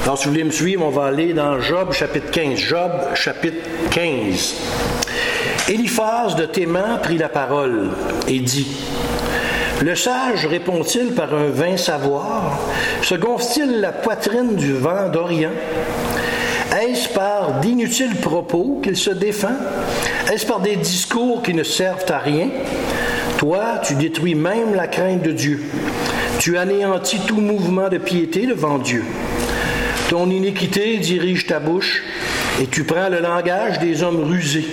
Alors, si vous voulez me suivre, on va aller dans Job, chapitre 15. Job, chapitre 15. Éliphaz de Théman prit la parole et dit: Le sage répond-il par un vain savoir? Se gonfle-t-il la poitrine du vent d'Orient? Est-ce par d'inutiles propos qu'il se défend? Est-ce par des discours qui ne servent à rien? Toi, tu détruis même la crainte de Dieu. Tu anéantis tout mouvement de piété devant Dieu. Ton iniquité dirige ta bouche et tu prends le langage des hommes rusés.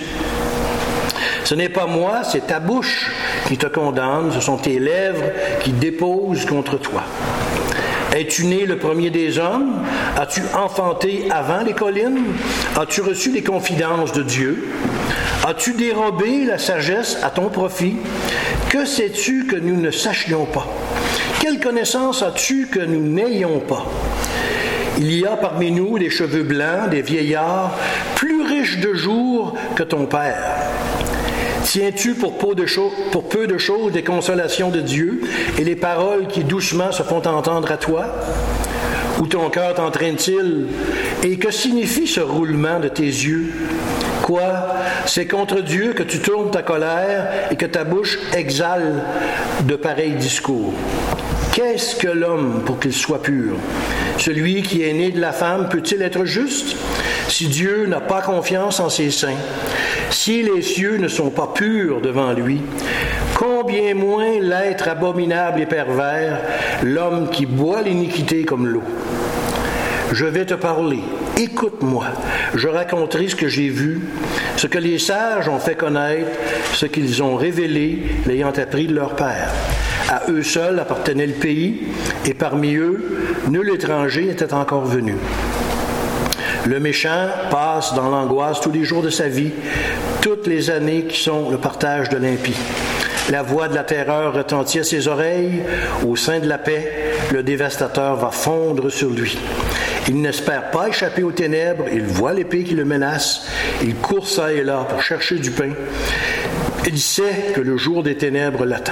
Ce n'est pas moi, c'est ta bouche qui te condamne, ce sont tes lèvres qui déposent contre toi. Es-tu né le premier des hommes? As-tu enfanté avant les collines? As-tu reçu les confidences de Dieu? As-tu dérobé la sagesse à ton profit? Que sais-tu que nous ne sachions pas? Quelle connaissance as-tu que nous n'ayons pas? Il y a parmi nous des cheveux blancs, des vieillards, plus riches de jours que ton père. Tiens-tu pour peu de choses des consolations de Dieu et les paroles qui doucement se font entendre à toi? Où ton cœur t'entraîne-t-il? Et que signifie ce roulement de tes yeux? Quoi? C'est contre Dieu que tu tournes ta colère et que ta bouche exhale de pareils discours. Qu'est-ce que l'homme pour qu'il soit pur? Celui qui est né de la femme peut-il être juste? Si Dieu n'a pas confiance en ses saints, si les cieux ne sont pas purs devant lui, combien moins l'être abominable et pervers, l'homme qui boit l'iniquité comme l'eau. Je vais te parler, écoute-moi, je raconterai ce que j'ai vu, ce que les sages ont fait connaître, ce qu'ils ont révélé, l'ayant appris de leur père. À eux seuls appartenait le pays, et parmi eux, nul étranger n'était encore venu. Le méchant passe dans l'angoisse tous les jours de sa vie, toutes les années qui sont le partage de l'impie. La voix de la terreur retentit à ses oreilles, au sein de la paix, le dévastateur va fondre sur lui. Il n'espère pas échapper aux ténèbres, il voit l'épée qui le menace, il court çà et là pour chercher du pain. Il sait que le jour des ténèbres l'attend.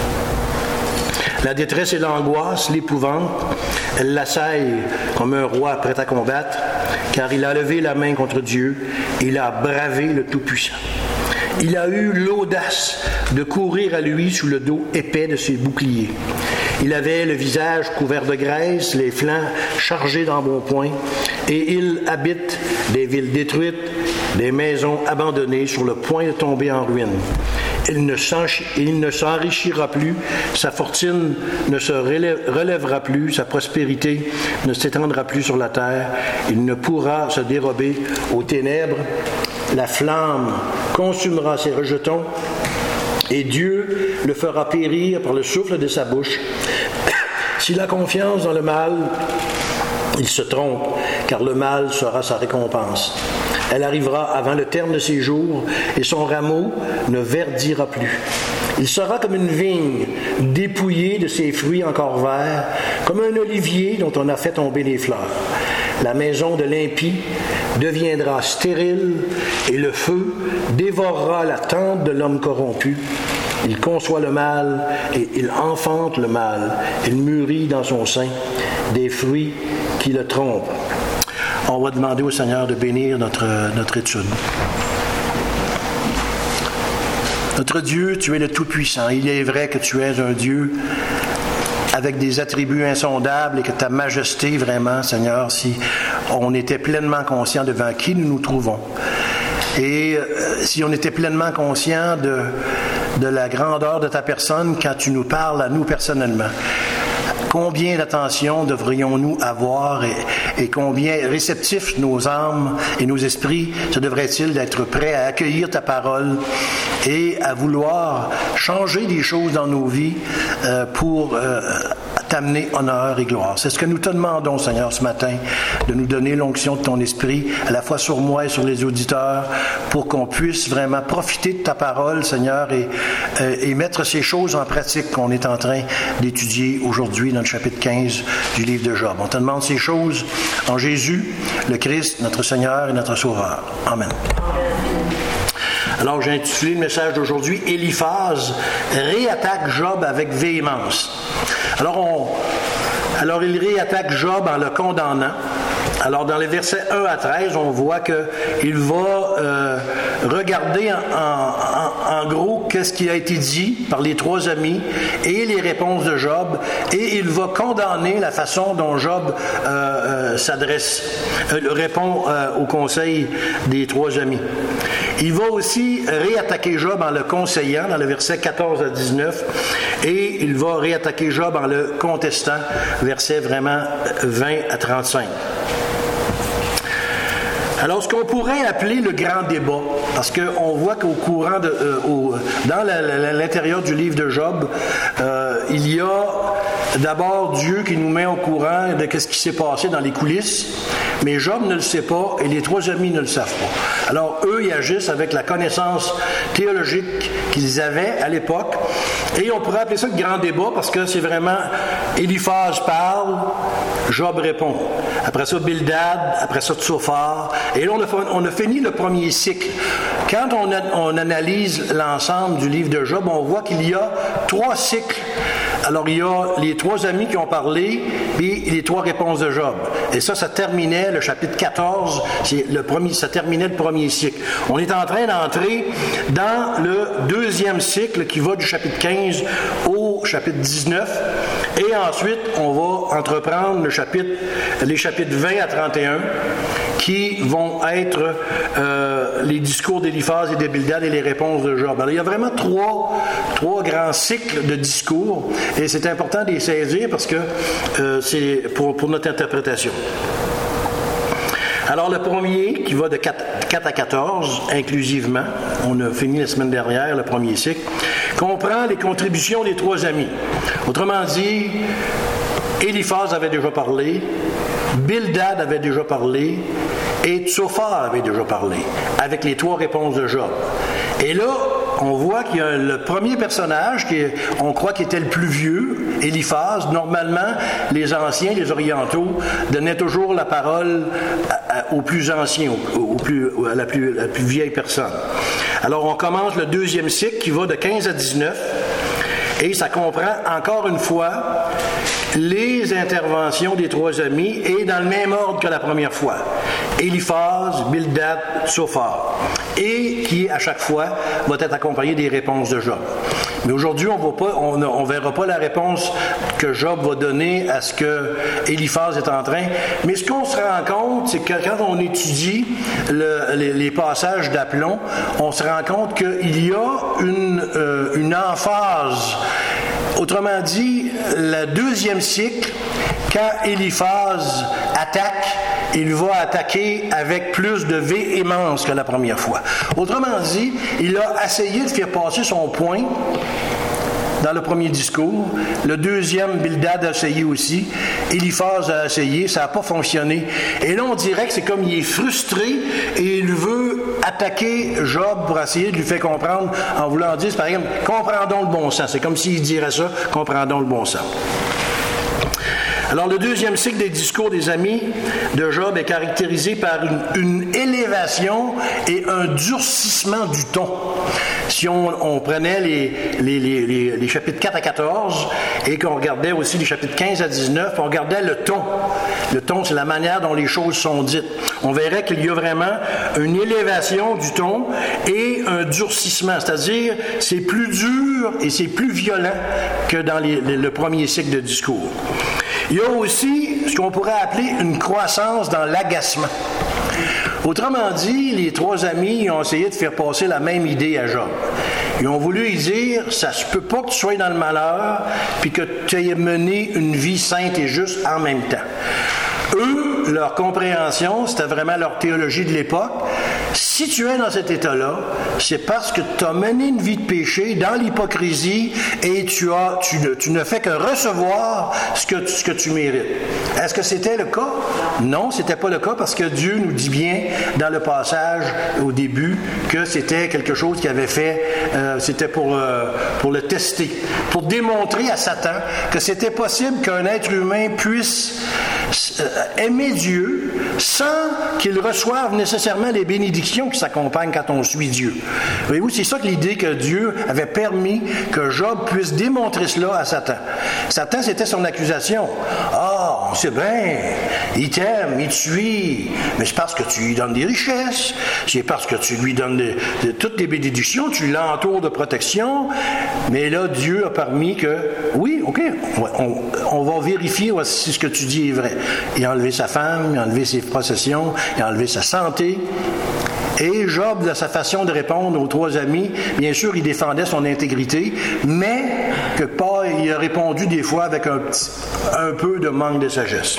La détresse et l'angoisse, l'épouvante, elle l'assaille comme un roi prêt à combattre, car il a levé la main contre Dieu, il a bravé le Tout-Puissant. Il a eu l'audace de courir à lui sous le dos épais de ses boucliers. Il avait le visage couvert de graisse, les flancs chargés d'embonpoint, et il habite des villes détruites, des maisons abandonnées sur le point de tomber en ruine. Il ne s'enrichira plus, sa fortune ne se relèvera plus, sa prospérité ne s'étendra plus sur la terre. Il ne pourra se dérober aux ténèbres. La flamme consumera ses rejetons et Dieu le fera périr par le souffle de sa bouche. S'il a confiance dans le mal, il se trompe, car le mal sera sa récompense. Elle arrivera avant le terme de ses jours et son rameau ne verdira plus. Il sera comme une vigne dépouillée de ses fruits encore verts, comme un olivier dont on a fait tomber les fleurs. La maison de l'impie deviendra stérile et le feu dévorera la tente de l'homme corrompu. Il conçoit le mal et il enfante le mal. Il mûrit dans son sein des fruits qui le trompent. On va demander au Seigneur de bénir notre étude. Notre Dieu, tu es le Tout-Puissant. Il est vrai que tu es un Dieu avec des attributs insondables et que ta majesté, vraiment, Seigneur, si on était pleinement conscient devant qui nous nous trouvons. Et si on était pleinement conscient de la grandeur de ta personne quand tu nous parles à nous personnellement. Combien d'attention devrions-nous avoir et combien réceptifs nos âmes et nos esprits se devraient-ils d'être prêts à accueillir ta parole et à vouloir changer des choses dans nos vies pour t'amener honneur et gloire. C'est ce que nous te demandons, Seigneur, ce matin, de nous donner l'onction de ton esprit, à la fois sur moi et sur les auditeurs, pour qu'on puisse vraiment profiter de ta parole, Seigneur, et mettre ces choses en pratique qu'on est en train d'étudier aujourd'hui dans le chapitre 15 du livre de Job. On te demande ces choses en Jésus, le Christ, notre Seigneur et notre Sauveur. Amen. Alors, j'ai intitulé le message d'aujourd'hui « Éliphaz réattaque Job avec véhémence ». Alors, il réattaque Job en le condamnant. Alors, dans les versets 1 à 13, on voit qu'il va regarder en gros qu'est-ce qui a été dit par les trois amis et les réponses de Job, et il va condamner la façon dont Job répond au conseil des trois amis. Il va aussi réattaquer Job en le conseillant, dans le verset 14 à 19, et il va réattaquer Job en le contestant, verset vraiment 20 à 35. Alors, ce qu'on pourrait appeler le grand débat, parce qu'on voit qu'au courant dans l'intérieur du livre de Job, il y a d'abord Dieu qui nous met au courant de ce qui s'est passé dans les coulisses, mais Job ne le sait pas et les trois amis ne le savent pas. Alors, eux, ils agissent avec la connaissance théologique qu'ils avaient à l'époque, et on pourrait appeler ça le grand débat parce que c'est vraiment Éliphaz parle, Job répond. Après ça, Bildad, après ça, Tsophar. Et là, on a fini le premier cycle. Quand on analyse l'ensemble du livre de Job, on voit qu'il y a 3 cycles. Alors, il y a les 3 amis qui ont parlé et les 3 réponses de Job. Et ça terminait le chapitre 14, ça terminait le premier cycle. On est en train d'entrer dans le deuxième cycle qui va du chapitre 15 au chapitre 19. Et ensuite, on va entreprendre les chapitres 20 à 31 qui vont être les discours d'Éliphaz et de Bildad et les réponses de Job. Alors, il y a vraiment trois grands cycles de discours et c'est important de les saisir parce que c'est pour notre interprétation. Alors, le premier, qui va de 4 à 14, inclusivement, on a fini la semaine dernière, le premier cycle, comprend les contributions des 3 amis. Autrement dit, Éliphaz avait déjà parlé, Bildad avait déjà parlé, et Tsophar avait déjà parlé, avec les 3 réponses de Job. Et là, on voit qu'il y a le premier personnage, on croit qu'il était le plus vieux, Éliphaz. Normalement, les anciens, les orientaux, donnaient toujours la parole aux plus anciens, à la plus vieille personne. Alors, on commence le deuxième cycle qui va de 15 à 19, et ça comprend encore une fois les interventions des 3 amis et dans le même ordre que la première fois. Éliphaz, Bildad, Tsophar. Et qui, à chaque fois, va être accompagné des réponses de Job. Mais aujourd'hui, on verra pas la réponse que Job va donner à ce que Éliphaz est en train. Mais ce qu'on se rend compte, c'est que quand on étudie les passages d'Aplomb, on se rend compte qu'il y a une emphase. Autrement dit, le deuxième cycle, quand Éliphaz attaque, il va attaquer avec plus de véhémence que la première fois. Autrement dit, il a essayé de faire passer son point dans le premier discours. Le deuxième, Bildad a essayé aussi. Éliphaz a essayé, ça n'a pas fonctionné. Et là, on dirait que c'est comme il est frustré et il veut attaquer Job pour essayer de lui faire comprendre en voulant dire, par exemple, comprendons le bon sens. C'est comme s'il dirait ça, comprendons le bon sens. Alors, le deuxième cycle des discours des amis de Job est caractérisé par une élévation et un durcissement du ton. Si on prenait les chapitres 4 à 14 et qu'on regardait aussi les chapitres 15 à 19, on regardait le ton. Le ton, c'est la manière dont les choses sont dites. On verrait qu'il y a vraiment une élévation du ton et un durcissement, c'est-à-dire c'est plus dur et c'est plus violent que dans le premier cycle de discours. Il y a aussi ce qu'on pourrait appeler une croissance dans l'agacement. Autrement dit, les 3 amis ont essayé de faire passer la même idée à Job. Ils ont voulu lui dire, ça se peut pas que tu sois dans le malheur puis que tu aies mené une vie sainte et juste en même temps. Eux, leur compréhension, c'était vraiment leur théologie de l'époque. Si tu es dans cet état-là, c'est parce que tu as mené une vie de péché dans l'hypocrisie et tu ne fais que recevoir ce que tu mérites. Est-ce que c'était le cas? Non, c'était pas le cas parce que Dieu nous dit bien dans le passage au début que c'était quelque chose qu'il avait fait, c'était pour le tester, pour démontrer à Satan que c'était possible qu'un être humain puisse aimer Dieu sans qu'il reçoive nécessairement les bénédictions qui s'accompagnent quand on suit Dieu. Voyez-vous, c'est ça que l'idée que Dieu avait permis que Job puisse démontrer cela à Satan. Satan, c'était son accusation. Ah, on sait bien, il t'aime, il te suit, mais c'est parce que tu lui donnes des richesses, c'est parce que tu lui donnes toutes les bénédictions, tu l'entoures de protection, mais là, Dieu a permis que, oui, OK, on va vérifier si ce que tu dis est vrai. Il a enlevé sa femme, il a enlevé ses possessions, il a enlevé sa santé. Et Job, de sa façon de répondre aux 3 amis, bien sûr, il défendait son intégrité, mais quelque part, il a répondu des fois avec un peu de manque de sagesse.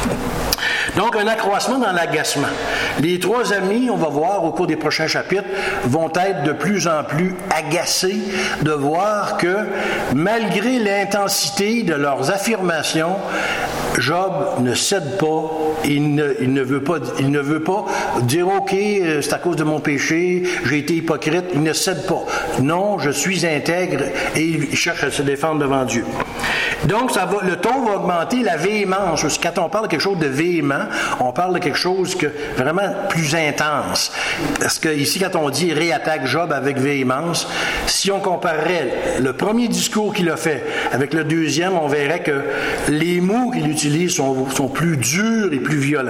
Donc, un accroissement dans l'agacement. Les 3 amis, on va voir au cours des prochains chapitres, vont être de plus en plus agacés de voir que, malgré l'intensité de leurs affirmations, Job ne cède pas, il ne veut pas dire « OK, c'est à cause de mon péché, j'ai été hypocrite », il ne cède pas. Non, je suis intègre et il cherche à se défendre devant Dieu. Donc, le ton va augmenter, la véhémence. Quand on parle de quelque chose de véhément, on parle de quelque chose que vraiment plus intense. Parce que ici, quand on dit « réattaque Job avec véhémence », si on comparerait le premier discours qu'il a fait avec le deuxième, on verrait que les mots qu'il utilise sont plus durs et plus violents.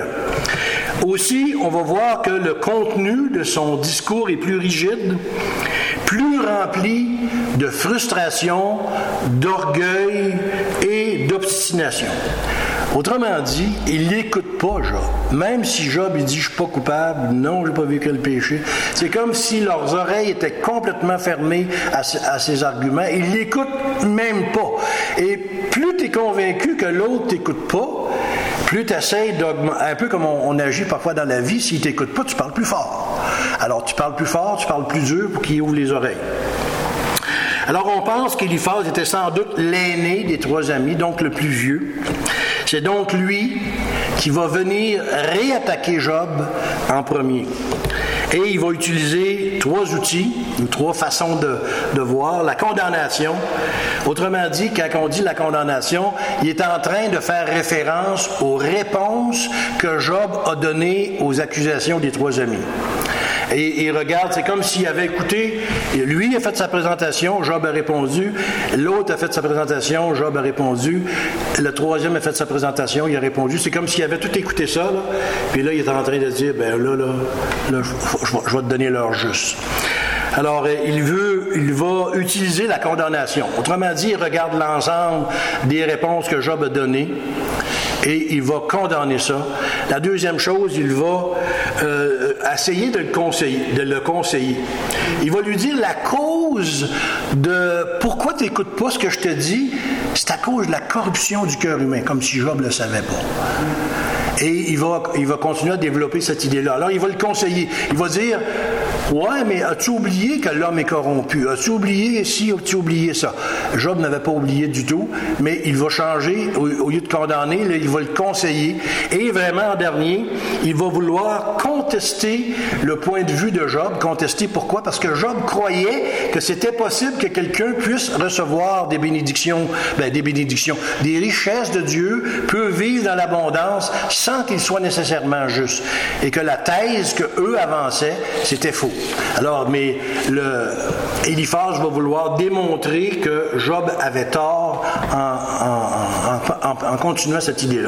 Aussi, on va voir que le contenu de son discours est plus rigide, plus rempli de frustration, d'orgueil et d'obstination. Autrement dit, il n'écoute pas Job. Même si Job il dit « je ne suis pas coupable, non, je n'ai pas vécu le péché », c'est comme si leurs oreilles étaient complètement fermées à ses arguments. Ils ne l'écoutent même pas. Et plus tu es convaincu que l'autre ne t'écoute pas, plus tu essaies d'augmenter, un peu comme on agit parfois dans la vie, s'il ne t'écoute pas, tu parles plus fort. Alors tu parles plus fort, tu parles plus dur pour qu'il ouvre les oreilles. Alors on pense qu'Éliphaz était sans doute l'aîné des 3 amis, donc le plus vieux. C'est donc lui qui va venir réattaquer Job en premier. Et il va utiliser 3 outils, ou 3 façons de voir. La condamnation. Autrement dit, quand on dit la condamnation, il est en train de faire référence aux réponses que Job a données aux accusations des 3 amis. Et il regarde, c'est comme s'il avait écouté, lui a fait sa présentation, Job a répondu, l'autre a fait sa présentation, Job a répondu, le 3e a fait sa présentation, il a répondu. C'est comme s'il avait tout écouté ça, là, puis là, il est en train de dire, ben là, je vais te donner l'heure juste. Alors, il va utiliser la condamnation. Autrement dit, il regarde l'ensemble des réponses que Job a données et il va condamner ça. La deuxième chose, il va essayer de le conseiller. Il va lui dire la cause de pourquoi tu n'écoutes pas ce que je te dis, c'est à cause de la corruption du cœur humain, comme si Job ne le savait pas. Et il va continuer à développer cette idée-là. Alors, il va le conseiller. Il va dire, ouais, mais as-tu oublié que l'homme est corrompu? As-tu oublié ci, as-tu oublié ça? Job n'avait pas oublié du tout, mais il va changer, au lieu de condamner, là, il va le conseiller. Et vraiment, en dernier, il va vouloir contester le point de vue de Job. Contester pourquoi? Parce que Job croyait que c'était possible que quelqu'un puisse recevoir des bénédictions, des richesses de Dieu, peut vivre dans l'abondance sans qu'il soit nécessairement juste. Et que la thèse qu'eux avançaient, c'était faux. Alors, mais Éliphaz va vouloir démontrer que Job avait tort en continuant cette idée-là.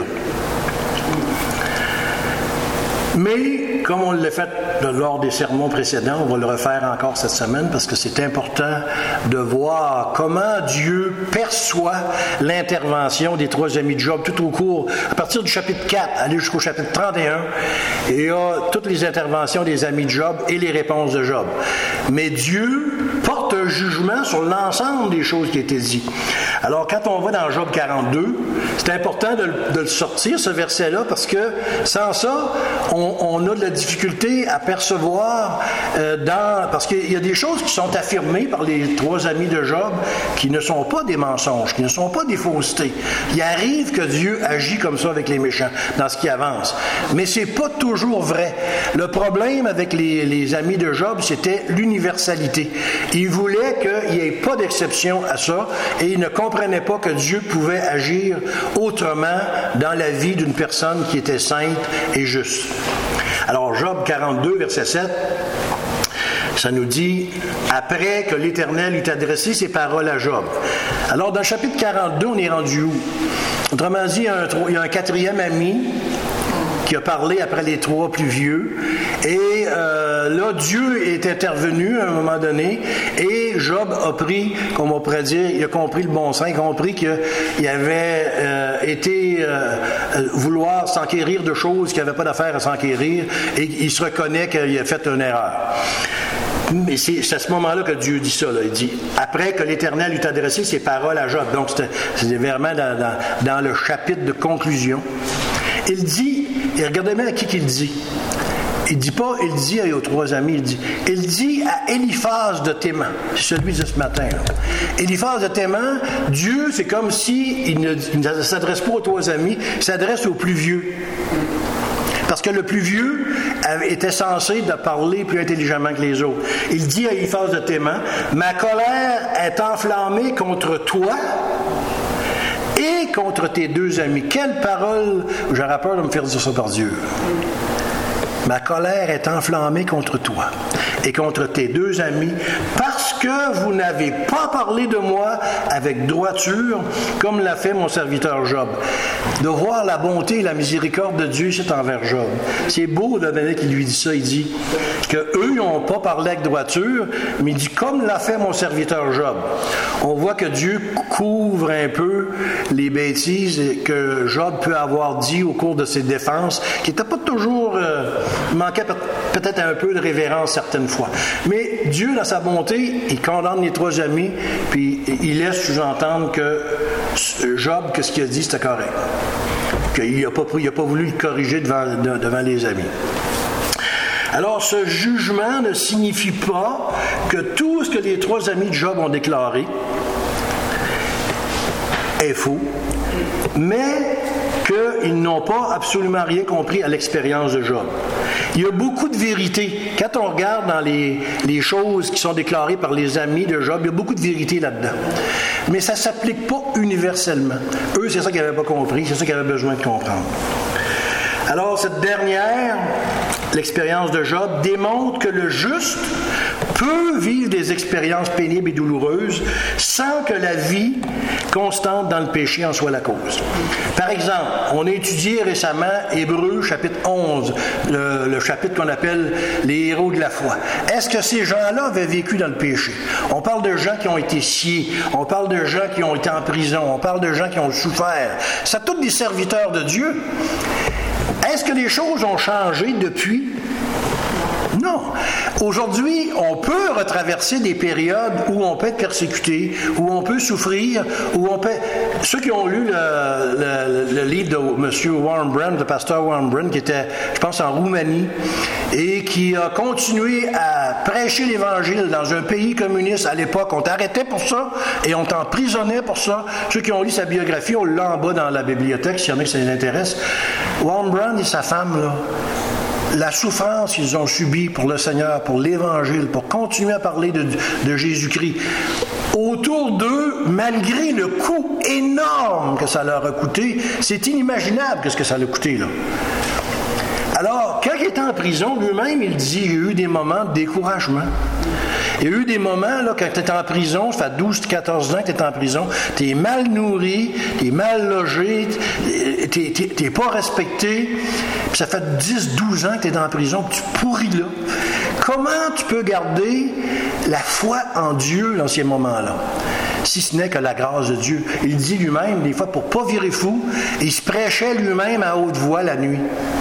Mais, comme on l'a fait lors des sermons précédents, on va le refaire encore cette semaine parce que c'est important de voir comment Dieu perçoit l'intervention des 3 amis de Job tout au cours, à partir du chapitre 4, aller jusqu'au chapitre 31, et il y a toutes les interventions des amis de Job et les réponses de Job. Mais Dieu porte un jugement sur l'ensemble des choses qui étaient dites. Alors, quand on va dans Job 42, c'est important de le sortir, ce verset-là, parce que sans ça, on a de la difficulté à percevoir parce qu'il y a des choses qui sont affirmées par les 3 amis de Job qui ne sont pas des mensonges, qui ne sont pas des faussetés. Il arrive que Dieu agit comme ça avec les méchants dans ce qui avance. Mais c'est pas toujours vrai. Le problème avec les amis de Job, c'était l'universalité. Ils voulaient qu'il n'y ait pas d'exception à ça et ils ne comprenaient pas que Dieu pouvait agir autrement dans la vie d'une personne qui était sainte et juste. Alors, Job 42, verset 7, ça nous dit, après que l'Éternel eut adressé ses paroles à Job. Alors, dans le chapitre 42, on est rendu où? Autrement dit, il y a un quatrième ami qui a parlé après les trois plus vieux. Et là, Dieu est intervenu à un moment donné et Job a pris, comme on pourrait dire, il a compris le bon sens, il a compris qu'il avait été vouloir s'enquérir de choses qu'il n'avait pas d'affaire à s'enquérir et il se reconnaît qu'il a fait une erreur. Mais c'est à ce moment-là que Dieu dit ça. Là. Il dit, après que l'Éternel eut adressé ses paroles à Job. Donc, c'était vraiment dans le chapitre de conclusion. Il dit, et regardez bien à qui qu'il dit. Il dit aux trois amis, il dit à Éliphaz de Théman. C'est celui de ce matin. Là. Éliphaz de Théman, Dieu, c'est comme s'il ne s'adresse pas aux trois amis, il s'adresse aux plus vieux. Parce que le plus vieux était censé de parler plus intelligemment que les autres. Il dit à Éliphaz de Théman, « Ma colère est enflammée contre toi et contre tes deux amis. » Quelle parole! J'aurais peur de me faire dire ça par Dieu. Ma colère est enflammée contre toi et contre tes deux amis parce que vous n'avez pas parlé de moi avec droiture comme l'a fait mon serviteur Job. De voir la bonté et la miséricorde de Dieu, c'est envers Job. C'est beau de venir qu'il lui dit ça. Il dit qu'eux n'ont pas parlé avec droiture, mais il dit comme l'a fait mon serviteur Job. On voit que Dieu couvre un peu les bêtises que Job peut avoir dit au cours de ses défenses, qui n'étaient pas toujours... manquait peut-être un peu de révérence certaines fois. Mais Dieu, dans sa bonté, il condamne les trois amis, puis il laisse sous-entendre que Job, que ce qu'il a dit, c'était correct. Qu'il n'a pas voulu le corriger devant les amis. Alors, ce jugement ne signifie pas que tout ce que les trois amis de Job ont déclaré est faux, mais qu'ils n'ont pas absolument rien compris à l'expérience de Job. Il y a beaucoup de vérité. Quand on regarde dans les choses qui sont déclarées par les amis de Job, il y a beaucoup de vérité là-dedans. Mais ça ne s'applique pas universellement. Eux, c'est ça qu'ils n'avaient pas compris, c'est ça qu'ils avaient besoin de comprendre. Alors, cette dernière, l'expérience de Job, démontre que le juste peut vivre des expériences pénibles et douloureuses sans que la vie constante dans le péché en soit la cause. Par exemple, on a étudié récemment Hébreux chapitre 11, le chapitre qu'on appelle les héros de la foi. Est-ce que ces gens-là avaient vécu dans le péché? On parle de gens qui ont été sciés, on parle de gens qui ont été en prison, on parle de gens qui ont souffert. C'est tous des serviteurs de Dieu. Est-ce que les choses ont changé depuis? Non. Aujourd'hui, on peut retraverser des périodes où on peut être persécuté, où on peut souffrir, où on peut... Ceux qui ont lu le livre de M. Warren Brand, le pasteur Warren Brand, qui était, je pense, en Roumanie, et qui a continué à prêcher l'Évangile dans un pays communiste à l'époque. On t'arrêtait pour ça et on t'emprisonnait pour ça. Ceux qui ont lu sa biographie, on l'a en bas dans la bibliothèque, s'il y en a qui ça les intéresse. Warren Brand et sa femme, là, la souffrance qu'ils ont subie pour le Seigneur, pour l'Évangile, pour continuer à parler de Jésus-Christ, autour d'eux, malgré le coût énorme que ça leur a coûté, c'est inimaginable ce que ça leur a coûté, là. Alors, quand il était en prison, lui-même, il dit, il y a eu des moments de découragement. Il y a eu des moments, là, quand tu es en prison, ça fait 12-14 ans que tu es en prison, tu es mal nourri, tu es mal logé, tu n'es pas respecté, puis ça fait 10-12 ans que tu es en prison, puis tu pourris là. Comment tu peux garder la foi en Dieu dans ces moments-là? Si ce n'est que la grâce de Dieu. Il dit lui-même, des fois, pour ne pas virer fou, il se prêchait lui-même à haute voix la nuit.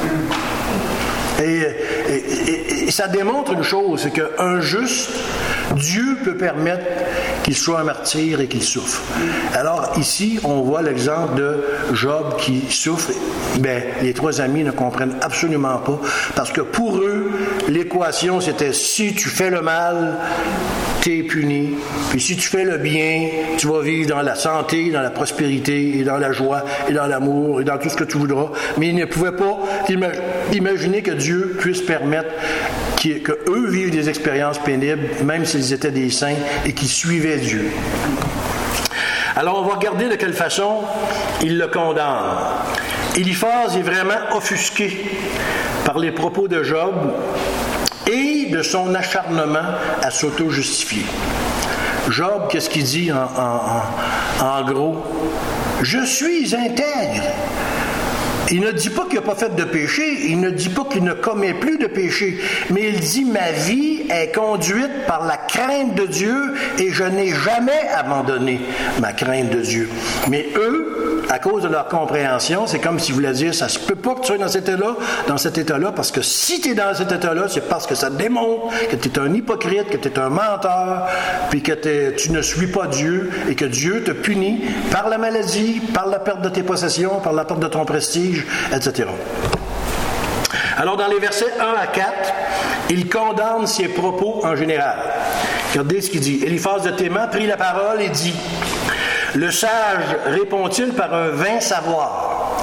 Et ça démontre une chose, c'est qu'un juste, Dieu peut permettre qu'il soit un martyr et qu'il souffre. Alors ici, on voit l'exemple de Job qui souffre. Ben, les trois amis ne comprennent absolument pas, parce que pour eux, l'équation c'était si tu fais le mal, tu es puni, puis si tu fais le bien, tu vas vivre dans la santé, dans la prospérité, et dans la joie, et dans l'amour, et dans tout ce que tu voudras. Mais ils ne pouvaient pas imaginer que Dieu puisse permettre qu'eux vivent des expériences pénibles, même s'ils étaient des saints et qu'ils suivaient Dieu. Alors, on va regarder de quelle façon il le condamne. Éliphaz est vraiment offusqué par les propos de Job et de son acharnement à s'auto-justifier. Job, qu'est-ce qu'il dit en gros? « Je suis intègre ». Il ne dit pas qu'il n'a pas fait de péché, il ne dit pas qu'il ne commet plus de péché, mais il dit « Ma vie est conduite par la crainte de Dieu et je n'ai jamais abandonné ma crainte de Dieu. » Mais eux, à cause de leur compréhension, c'est comme s'ils voulaient dire « Ça se peut pas que tu sois dans cet état-là, parce que si tu es dans cet état-là, c'est parce que ça démontre que tu es un hypocrite, que tu es un menteur, puis que tu ne suis pas Dieu et que Dieu te punit par la maladie, par la perte de tes possessions, par la perte de ton prestige, etc. » Alors, dans les versets 1 à 4, il condamne ses propos en général. Regardez ce qu'il dit. Éliphaz de Théman prit la parole et dit « Le sage répond-il par un vain savoir?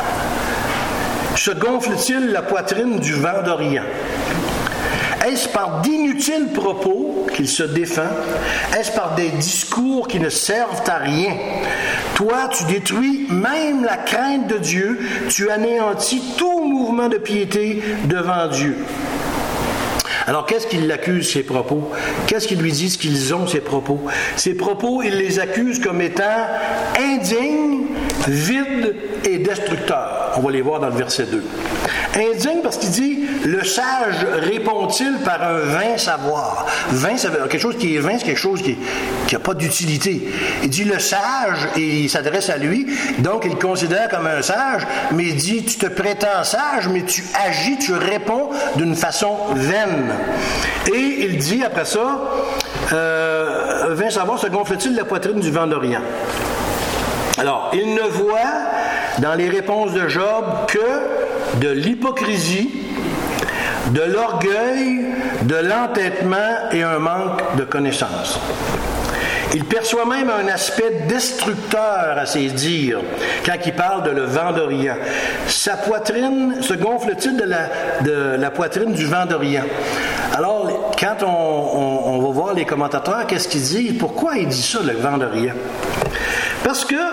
Se gonfle-t-il la poitrine du vent d'Orient? Est-ce par d'inutiles propos qu'il se défend? Est-ce par des discours qui ne servent à rien? Toi, tu détruis même la crainte de Dieu, tu anéantis tout mouvement de piété devant Dieu. » Alors, qu'est-ce qu'il l'accuse, ces propos? Qu'est-ce qu'ils lui disent qu'ils ont, ces propos? Ces propos, il les accuse comme étant indignes, vides et destructeurs. On va les voir dans le verset 2. Indigne parce qu'il dit « Le sage répond-il par un vain savoir ?» Vain, ça veut dire quelque chose qui est vain, c'est quelque chose qui n'a pas d'utilité. Il dit « Le sage » et il s'adresse à lui, donc il le considère comme un sage, mais il dit « Tu te prétends sage, mais tu agis, tu réponds d'une façon vaine. » Et il dit après ça « Vain savoir se gonfle-t-il la poitrine du vent d'Orient ?» Alors, il ne voit dans les réponses de Job que de l'hypocrisie, de l'orgueil, de l'entêtement et un manque de connaissance. Il perçoit même un aspect destructeur à ses dires quand il parle de le vent d'Orient. Sa poitrine se gonfle-t-il de la poitrine du vent d'Orient? Alors, quand on va voir les commentateurs, qu'est-ce qu'ils disent? Pourquoi il dit ça, le vent d'Orient? Parce que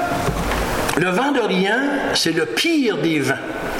le vent d'Orient, c'est le pire des vents.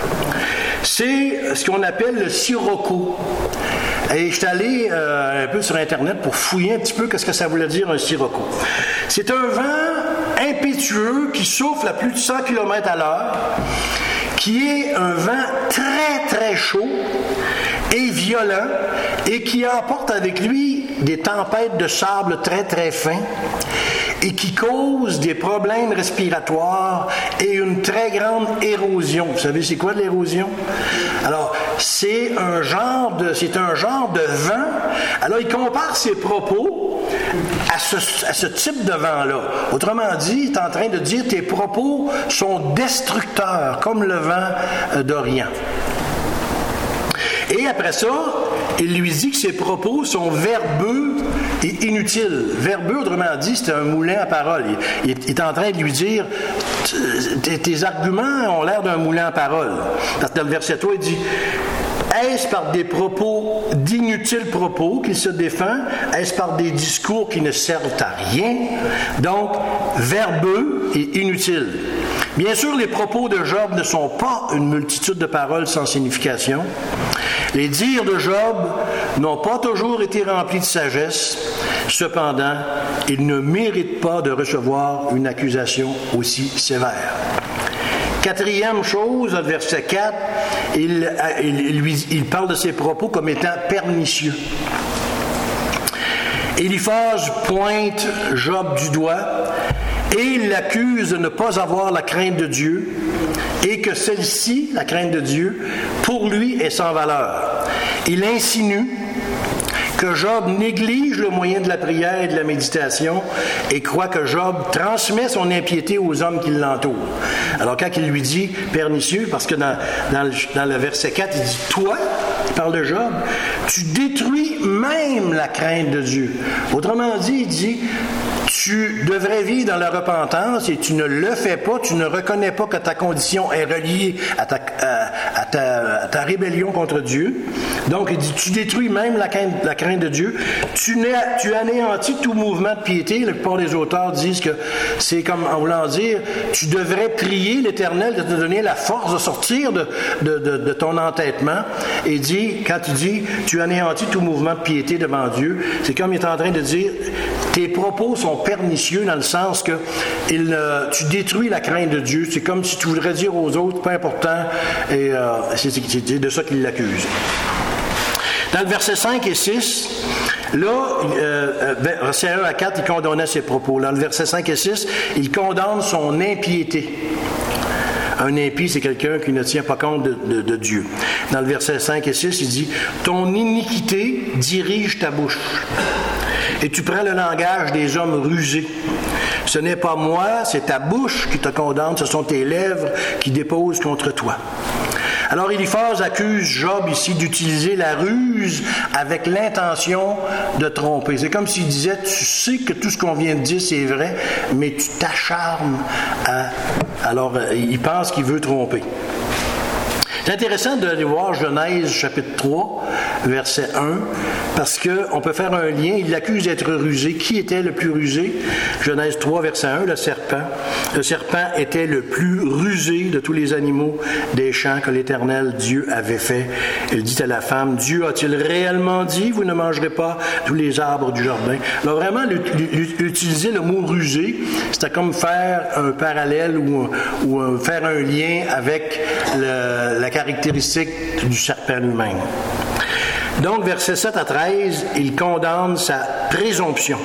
C'est ce qu'on appelle le sirocco. Et je suis allé un peu sur Internet pour fouiller un petit peu qu'est-ce que ça voulait dire un sirocco. C'est un vent impétueux qui souffle à plus de 100 km à l'heure, qui est un vent très très chaud et violent et qui emporte avec lui des tempêtes de sable très très fin et qui cause des problèmes respiratoires et une très grande érosion. Vous savez, c'est quoi de l'érosion? Alors, c'est un genre de vent. Alors, il compare ses propos à ce type de vent-là. Autrement dit, il est en train de dire tes propos sont destructeurs, comme le vent d'Orient. Et après ça, il lui dit que ses propos sont verbeux et inutiles. Verbeux, autrement dit, c'est un moulin à paroles. Il est en train de lui dire tes arguments ont l'air d'un moulin à paroles. Parce que dans le verset 3, il dit est-ce par des propos, d'inutiles propos qu'il se défend? Est-ce par des discours qui ne servent à rien? Donc, verbeux et inutiles. Bien sûr, les propos de Job ne sont pas une multitude de paroles sans signification. Les dires de Job n'ont pas toujours été remplis de sagesse. Cependant, il ne mérite pas de recevoir une accusation aussi sévère. Quatrième chose, verset 4, il parle de ses propos comme étant pernicieux. Éliphaz pointe Job du doigt et il l'accuse de ne pas avoir la crainte de Dieu et que celle-ci, la crainte de Dieu, pour lui est sans valeur. Il insinue que Job néglige le moyen de la prière et de la méditation et croit que Job transmet son impiété aux hommes qui l'entourent. Alors quand il lui dit pernicieux, parce que dans le verset 4, il dit « Toi », il parle de Job, « tu détruis même la crainte de Dieu ». Autrement dit, il dit « tu devrais vivre dans la repentance et tu ne le fais pas, tu ne reconnais pas que ta condition est reliée à ta rébellion contre Dieu. Donc, il dit, tu détruis même la crainte de Dieu. Tu anéantis tout mouvement de piété. La plupart des auteurs disent que c'est comme en voulant dire, tu devrais prier l'Éternel de te donner la force de sortir de ton entêtement. Et dit, quand tu dis, tu anéantis tout mouvement de piété devant Dieu, c'est comme il est en train de dire, tes propos sont pernicieux dans le sens que tu détruis la crainte de Dieu. C'est comme si tu voudrais dire aux autres, pas important, et c'est de ça qu'il l'accuse. Dans le verset 5 et 6, là, verset 1 à 4, il condamnait ses propos. Dans le verset 5 et 6, il condamne son impiété. Un impie, c'est quelqu'un qui ne tient pas compte de Dieu. Dans le verset 5 et 6, il dit « Ton iniquité dirige ta bouche, et tu prends le langage des hommes rusés. Ce n'est pas moi, c'est ta bouche qui te condamne, ce sont tes lèvres qui déposent contre toi. » Alors Éliphaz accuse Job ici d'utiliser la ruse avec l'intention de tromper. C'est comme s'il disait, tu sais que tout ce qu'on vient de dire c'est vrai, mais tu t'acharnes à... Alors il pense qu'il veut tromper. C'est intéressant d'aller voir Genèse chapitre 3, verset 1, parce qu'on peut faire un lien. Il l'accuse d'être rusé. Qui était le plus rusé? Genèse 3, verset 1, le serpent. Le serpent était le plus rusé de tous les animaux des champs que l'Éternel Dieu avait fait. Il dit à la femme, Dieu a-t-il réellement dit, vous ne mangerez pas tous les arbres du jardin? Alors vraiment, utiliser le mot rusé, c'était comme faire un parallèle ou faire un lien avec la caractéristique du serpent lui-même. Donc, versets 7 à 13, il condamne sa présomption.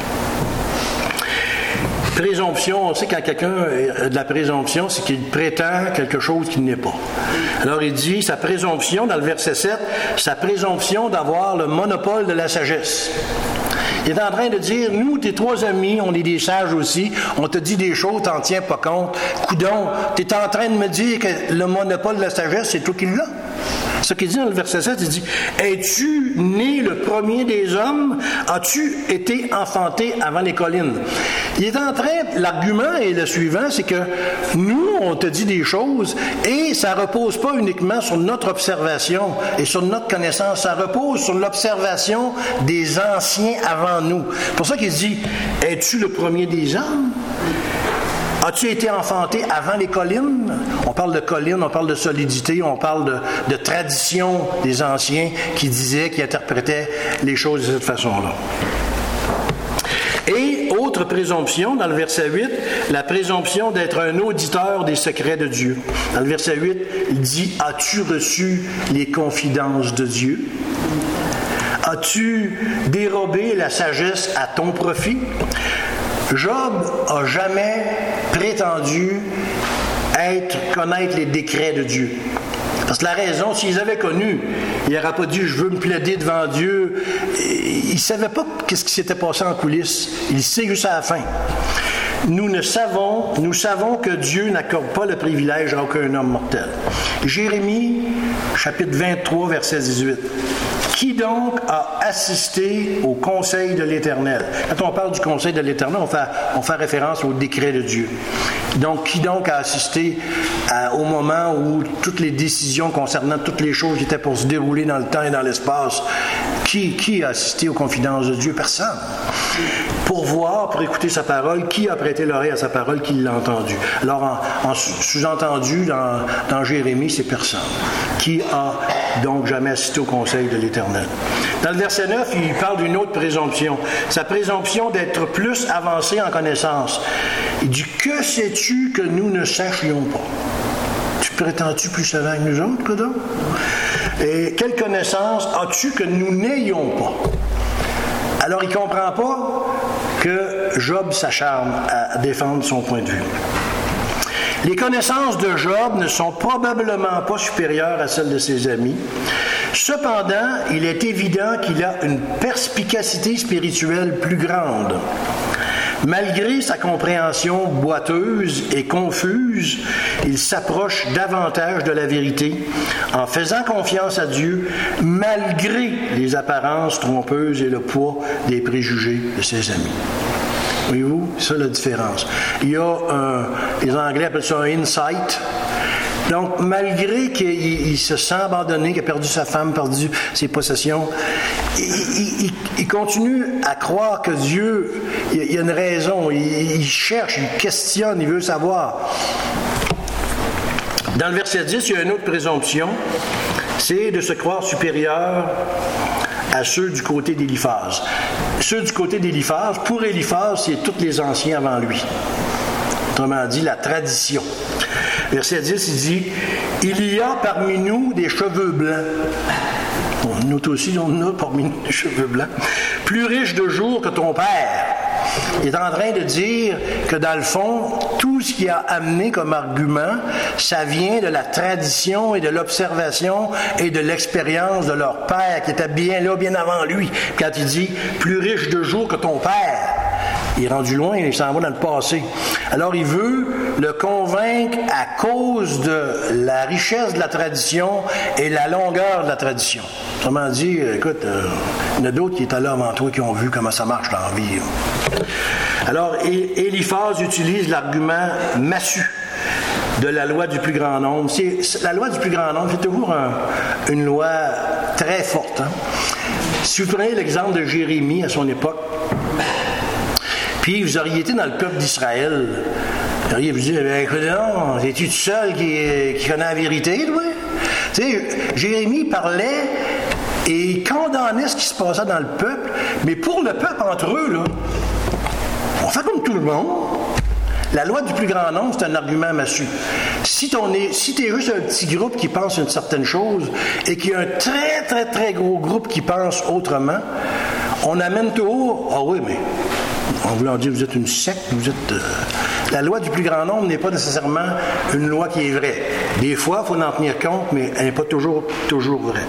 Présomption, on sait quand quelqu'un a de la présomption, c'est qu'il prétend quelque chose qu'il n'est pas. Alors, il dit, sa présomption, dans le verset 7, sa présomption d'avoir le monopole de la sagesse. Il est en train de dire, nous, tes trois amis, on est des sages aussi, on te dit des choses, t'en tiens pas compte. Coudon, t'es en train de me dire que le monopole de la sagesse, c'est toi qui l'as. Ce qu'il dit dans le verset 7, il dit, es-tu né le premier des hommes? As-tu été enfanté avant les collines? Il est en train, l'argument est le suivant, c'est que nous, on te dit des choses et ça repose pas uniquement sur notre observation et sur notre connaissance, ça repose sur l'observation des anciens avant nous. C'est pour ça qu'il dit, es-tu le premier des hommes? As-tu été enfanté avant les collines? On parle de collines, on parle de solidité, on parle de tradition des anciens qui disaient, qui interprétaient les choses de cette façon-là. Et autre présomption, dans le verset 8, la présomption d'être un auditeur des secrets de Dieu. Dans le verset 8, il dit, as-tu reçu les confidences de Dieu? As-tu dérobé la sagesse à ton profit? Job n'a jamais prétendu connaître les décrets de Dieu. Parce que la raison, s'ils avaient connu, il n'aurait pas dit « je veux me plaider devant Dieu ». Il ne savait pas ce qui s'était passé en coulisses. Il sait juste à la fin. Nous savons que Dieu n'accorde pas le privilège à aucun homme mortel. Jérémie, chapitre 23, verset 18. Qui donc a assisté au conseil de l'Éternel? Quand on parle du conseil de l'Éternel, on fait référence au décret de Dieu. Donc, qui donc a assisté au moment où toutes les décisions concernant toutes les choses qui étaient pour se dérouler dans le temps et dans l'espace, qui a assisté aux confidences de Dieu? Personne. Pour voir, pour écouter sa parole, qui a prêté l'oreille à sa parole, qui l'a entendu? Alors, en sous-entendu, dans Jérémie, c'est personne. Qui a donc jamais assisté au conseil de l'Éternel? Dans le verset 9, il parle d'une autre présomption. Sa présomption d'être plus avancé en connaissance. Il dit, que sais-tu que nous ne sachions pas? Tu prétends-tu plus savant que nous autres, coudonc? Et quelle connaissance as-tu que nous n'ayons pas? Alors, il ne comprend pas que Job s'acharne à défendre son point de vue. Les connaissances de Job ne sont probablement pas supérieures à celles de ses amis. Cependant, il est évident qu'il a une perspicacité spirituelle plus grande. Malgré sa compréhension boiteuse et confuse, il s'approche davantage de la vérité en faisant confiance à Dieu malgré les apparences trompeuses et le poids des préjugés de ses amis. Voyez-vous, c'est ça la différence. Il y a les Anglais appellent ça un insight. Donc, malgré qu'il se sent abandonné, qu'il a perdu sa femme, perdu ses possessions, il continue à croire que Dieu, il y a une raison, il cherche, il questionne, il veut savoir. Dans le verset 10, il y a une autre présomption, c'est de se croire supérieur à ceux du côté d'Éliphaz. Ceux du côté d'Éliphaz, pour Éliphaz, c'est tous les anciens avant lui. Autrement dit, la tradition. Verset 10, il dit « Il y a parmi nous des cheveux blancs. » Nous aussi, on a parmi nous des cheveux blancs. « Plus riches de jour que ton père. » Il est en train de dire que dans le fond, tout ce qu'il a amené comme argument, ça vient de la tradition et de l'observation et de l'expérience de leur père qui était bien là, bien avant lui. Quand il dit « plus riche de jour que ton père », il est rendu loin, il s'en va dans le passé. Alors il veut le convaincre à cause de la richesse de la tradition et la longueur de la tradition. Autrement dit, écoute, il y en a d'autres qui étaient là avant toi qui ont vu comment ça marche dans la vie. Alors, Éliphaz utilise l'argument massu de la loi du plus grand nombre. La loi du plus grand nombre, c'est toujours une loi très forte. Hein? Si vous prenez l'exemple de Jérémie à son époque, puis vous auriez été dans le peuple d'Israël, vous auriez vous dit, non, es-tu tout seul qui connaît la vérité, toi? Tu sais, Jérémie parlait et il condamnait ce qui se passait dans le peuple, mais pour le peuple entre eux, là, on fait comme tout le monde. La loi du plus grand nombre, c'est un argument massu. Si tu es juste un petit groupe qui pense une certaine chose et qu'il y a un très, très, très gros groupe qui pense autrement, on amène tout haut. Ah oui, mais en voulant dire vous êtes une secte, vous êtes... La loi du plus grand nombre n'est pas nécessairement une loi qui est vraie. Des fois, il faut en tenir compte, mais elle n'est pas toujours vraie.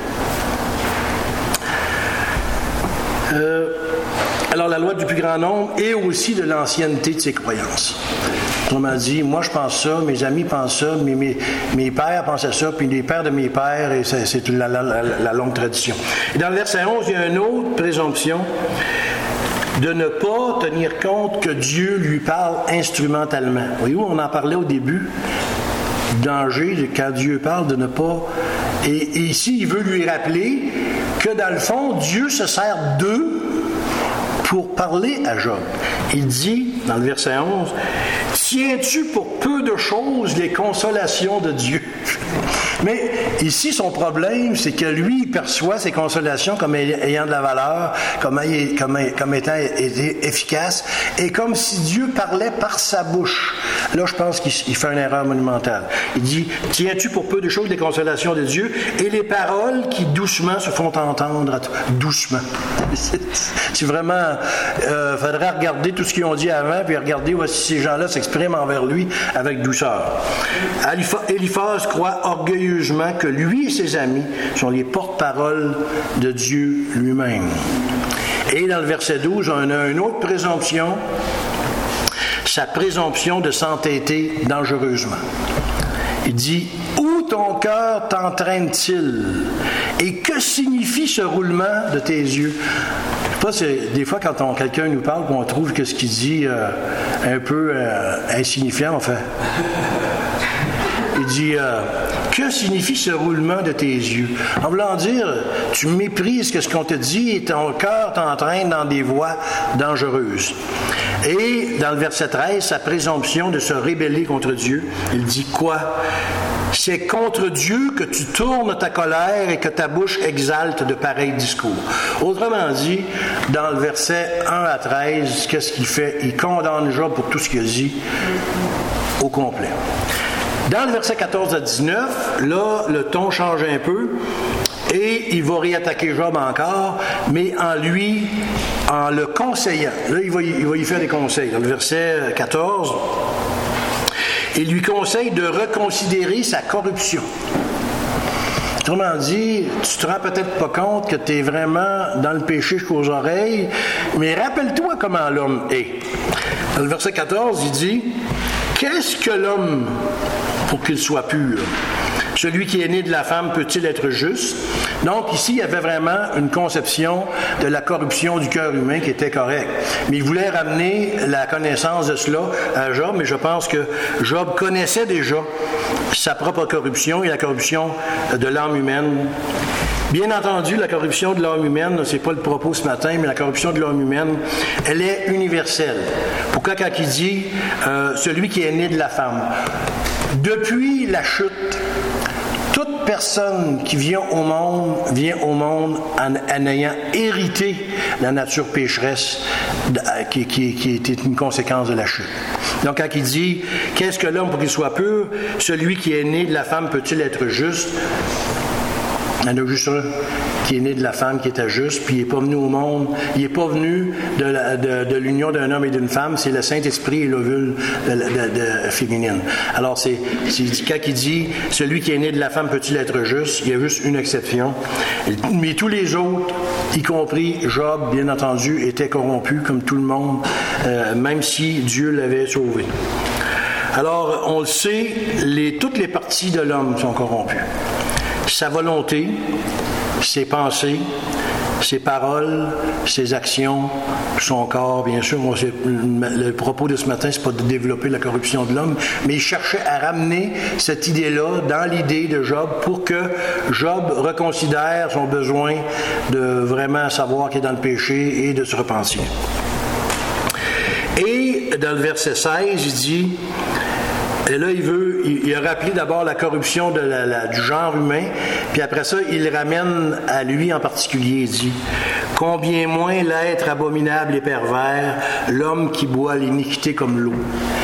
Alors, la loi du plus grand nombre est aussi de l'ancienneté de ses croyances. Autrement dit, moi je pense ça, mes amis pensent ça, mes pères pensaient ça, puis les pères de mes pères, et c'est la longue tradition. Et dans le verset 11, il y a une autre présomption de ne pas tenir compte que Dieu lui parle instrumentalement. Voyez-vous, on en parlait au début. Danger, quand Dieu parle, de ne pas... Et ici, il veut lui rappeler que dans le fond, Dieu se sert d'eux pour parler à Job. Il dit, dans le verset 11, « Tiens-tu pour peu de choses les consolations de Dieu? » Mais ici, son problème, c'est que lui, il perçoit ces consolations comme ayant de la valeur, comme étant efficaces, et comme si Dieu parlait par sa bouche. Là, je pense qu'il fait une erreur monumentale. Il dit, « Tiens-tu pour peu de choses les consolations de Dieu et les paroles qui doucement se font entendre à toi. » Doucement. C'est vraiment... faudrait regarder tout ce qu'ils ont dit avant, puis regarder si ces gens-là s'expriment envers lui avec douceur. Éliphaz croit orgueilleusement que lui et ses amis sont les porte-paroles de Dieu lui-même. Et dans le verset 12, on a une autre présomption, sa présomption de s'entêter dangereusement. Il dit, « Où ton cœur t'entraîne-t-il? Et que signifie ce roulement de tes yeux? » Des fois, quand quelqu'un nous parle, on trouve que ce qu'il dit un peu insignifiant, on fait... Il dit, que signifie ce roulement de tes yeux? En voulant dire, tu méprises ce qu'on te dit et ton cœur t'entraîne dans des voies dangereuses. Et dans le verset 13, sa présomption de se rébeller contre Dieu, il dit quoi? C'est contre Dieu que tu tournes ta colère et que ta bouche exalte de pareils discours. Autrement dit, dans le verset 1 à 13, qu'est-ce qu'il fait? Il condamne Job pour tout ce qu'il a dit au complet. Dans le verset 14 à 19, là, le ton change un peu et il va réattaquer Job encore, mais en le conseillant. Là, il va y faire des conseils. Dans le verset 14, il lui conseille de reconsidérer sa corruption. Autrement dit, tu te rends peut-être pas compte que tu es vraiment dans le péché jusqu'aux oreilles, mais rappelle-toi comment l'homme est. Dans le verset 14, il dit « Qu'est-ce que l'homme pour qu'il soit pur? Celui qui est né de la femme peut-il être juste? Donc ici, il y avait vraiment une conception de la corruption du cœur humain qui était correcte. Mais il voulait ramener la connaissance de cela à Job, mais je pense que Job connaissait déjà sa propre corruption et la corruption de l'âme humaine. Bien entendu, la corruption de l'âme humaine, ce n'est pas le propos ce matin, mais la corruption de l'âme humaine, elle est universelle. Pourquoi quand il dit celui qui est né de la femme? Depuis la chute, toute personne qui vient au monde en ayant hérité la nature pécheresse qui était une conséquence de la chute. Donc quand il dit « Qu'est-ce que l'homme pour qu'il soit pur? Celui qui est né de la femme peut-il être juste? » Il y en a juste un qui est né de la femme qui était juste, puis il n'est pas venu au monde, il n'est pas venu de l'union d'un homme et d'une femme, c'est le Saint-Esprit et l'ovule féminine. Alors, c'est quand il dit « Celui qui est né de la femme peut-il être juste? » Il y a juste une exception. Mais tous les autres, y compris Job, bien entendu, étaient corrompus comme tout le monde, même si Dieu l'avait sauvé. Alors, on le sait, toutes les parties de l'homme sont corrompues. Sa volonté, ses pensées, ses paroles, ses actions, son corps, bien sûr. Moi, le propos de ce matin, c'est pas de développer la corruption de l'homme, mais il cherchait à ramener cette idée-là dans l'idée de Job pour que Job reconsidère son besoin de vraiment savoir qu'il est dans le péché et de se repentir. Et dans le verset 16, il dit... Et là, il a rappelé d'abord la corruption du genre humain, puis après ça, il ramène à lui en particulier, il dit « Combien moins l'être abominable et pervers, l'homme qui boit l'iniquité comme l'eau. »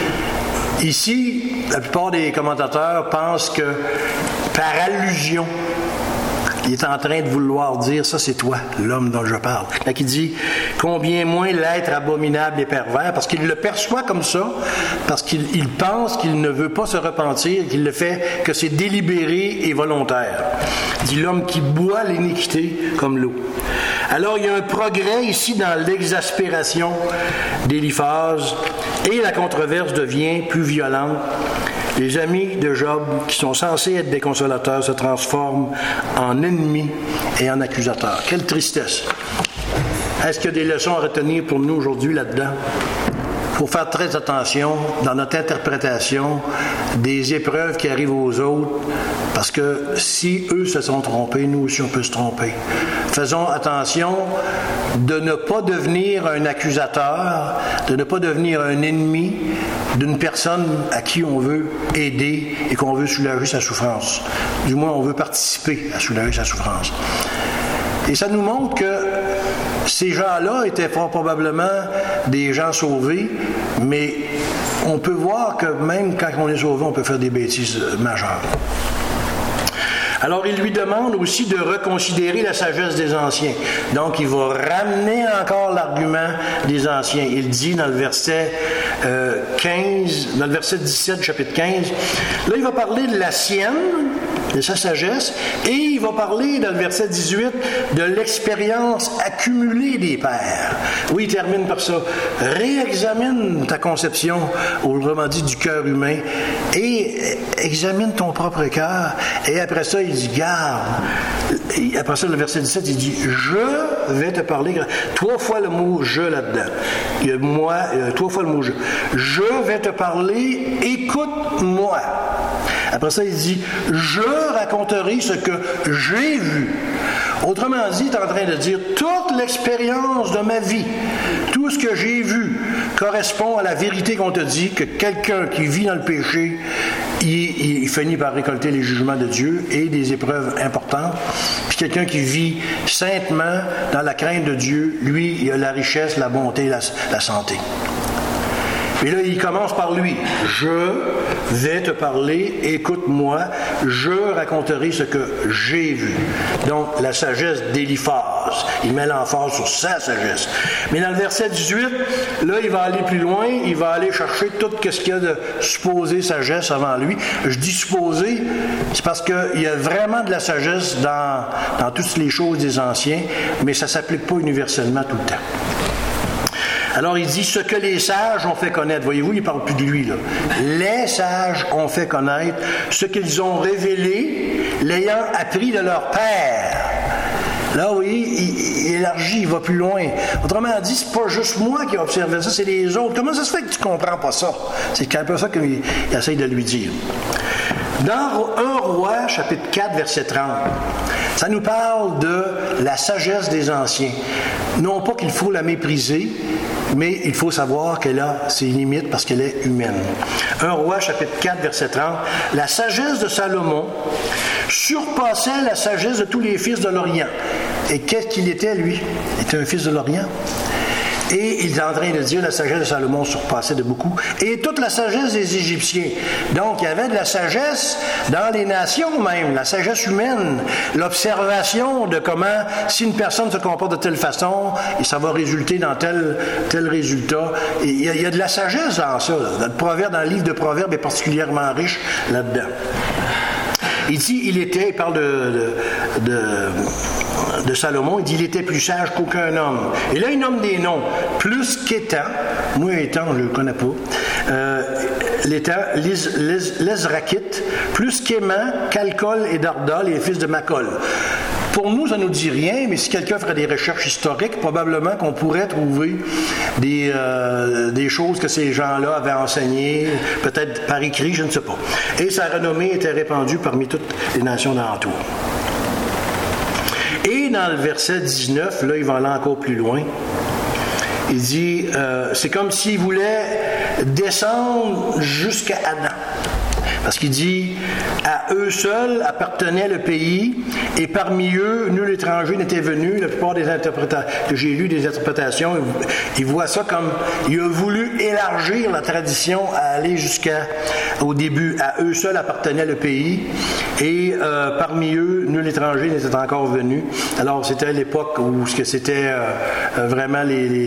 Ici, la plupart des commentateurs pensent que, par allusion, il est en train de vouloir dire, ça c'est toi, l'homme dont je parle. Là, il dit, combien moins l'être abominable et pervers, parce qu'il le perçoit comme ça, parce qu'il pense qu'il ne veut pas se repentir, qu'il le fait, que c'est délibéré et volontaire. Il dit, l'homme qui boit l'iniquité comme l'eau. Alors, il y a un progrès ici dans l'exaspération d'Éliphaz, et la controverse devient plus violente. Les amis de Job, qui sont censés être des consolateurs, se transforment en ennemis et en accusateurs. Quelle tristesse! Est-ce qu'il y a des leçons à retenir pour nous aujourd'hui là-dedans? Il faut faire très attention dans notre interprétation des épreuves qui arrivent aux autres, parce que si eux se sont trompés, nous aussi on peut se tromper. Faisons attention de ne pas devenir un accusateur, de ne pas devenir un ennemi d'une personne à qui on veut aider et qu'on veut soulager sa souffrance. Du moins, on veut participer à soulager sa souffrance. Et ça nous montre que ces gens-là étaient fort probablement des gens sauvés, mais on peut voir que même quand on est sauvé, on peut faire des bêtises majeures. Alors, il lui demande aussi de reconsidérer la sagesse des anciens. Donc, il va ramener encore l'argument des anciens. Il dit dans le verset 15, dans le verset 17 du chapitre 15, là, il va parler de la sienne, de sa sagesse, et il va parler dans le verset 18 de l'expérience accumulée des pères. Oui, il termine par ça. Réexamine ta conception, autrement dit, du cœur humain, et examine ton propre cœur, et après ça, il dit, garde. Et après ça, le verset 17, il dit, je vais te parler. 3 fois le mot je là-dedans. Il y a moi, 3 fois le mot je. Je vais te parler, écoute-moi. Après ça, il dit, je raconterai ce que j'ai vu. Autrement dit, il est en train de dire, toute l'expérience de ma vie, tout ce que j'ai vu correspond à la vérité qu'on te dit, que quelqu'un qui vit dans le péché, il finit par récolter les jugements de Dieu et des épreuves importantes. Puis quelqu'un qui vit saintement dans la crainte de Dieu, lui, il a la richesse, la bonté, la santé. Et là, il commence par lui. Je vais te parler, écoute-moi, je raconterai ce que j'ai vu. Donc, la sagesse d'Éliphaz. Il met l'emphase sur sa sagesse. Mais dans le verset 18, là, il va aller plus loin, il va aller chercher tout ce qu'il y a de supposée sagesse avant lui. Je dis supposé, c'est parce qu'il y a vraiment de la sagesse dans toutes les choses des anciens, mais ça ne s'applique pas universellement tout le temps. Alors il dit, ce que les sages ont fait connaître. Voyez-vous, il ne parle plus de lui, là. Les sages ont fait connaître ce qu'ils ont révélé, l'ayant appris de leur père. Là, vous voyez, il élargit, il va plus loin. Autrement dit, c'est pas juste moi qui ai observé ça, c'est les autres. Comment ça se fait que tu comprends pas ça? C'est un peu ça qu'il essaye de lui dire. Dans 1 Roi, chapitre 4, verset 30, ça nous parle de la sagesse des anciens. Non pas qu'il faut la mépriser, mais il faut savoir qu'elle a ses limites parce qu'elle est humaine. 1 Roi, chapitre 4, verset 30, la sagesse de Salomon surpassait la sagesse de tous les fils de l'Orient. Et qu'est-ce qu'il était, lui? Il était un fils de l'Orient. Et il est en train de dire la sagesse de Salomon surpassait de beaucoup. Et toute la sagesse des Égyptiens. Donc, il y avait de la sagesse dans les nations même, la sagesse humaine, l'observation de comment, si une personne se comporte de telle façon, et ça va résulter dans tel résultat. Et il y a de la sagesse dans ça. Là. Dans le livre de Proverbes est particulièrement riche là-dedans. Il dit, il parle de Salomon, il dit, il était plus sage qu'aucun homme. Et là, il nomme des noms. Plus qu'Étan, moi, Étan, je ne le connais pas. L'Ezrakite, plus qu'Éman, Calcol et Darda, les fils de Macol. Pour nous, ça ne nous dit rien, mais si quelqu'un ferait des recherches historiques, probablement qu'on pourrait trouver des choses que ces gens-là avaient enseignées, peut-être par écrit, je ne sais pas. Et sa renommée était répandue parmi toutes les nations d'alentour. Et dans le verset 19, là, il va aller encore plus loin. Il dit, c'est comme s'il voulait descendre jusqu'à Adam. Parce qu'il dit, à eux seuls appartenait le pays, et parmi eux, nul étranger n'était venu. La plupart des interprétations que j'ai lues, des interprétations, ils voient ça comme, il a voulu élargir la tradition à aller jusqu'au début. À eux seuls appartenait le pays, et parmi eux, nul étranger n'était encore venu. Alors, c'était l'époque où c'était vraiment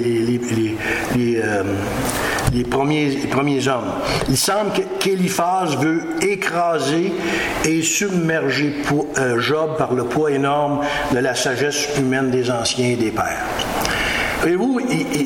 les premiers hommes. Il semble qu'Éliphaz veut écraser et submerger Job par le poids énorme de la sagesse humaine des anciens et des pères. Voyez-vous,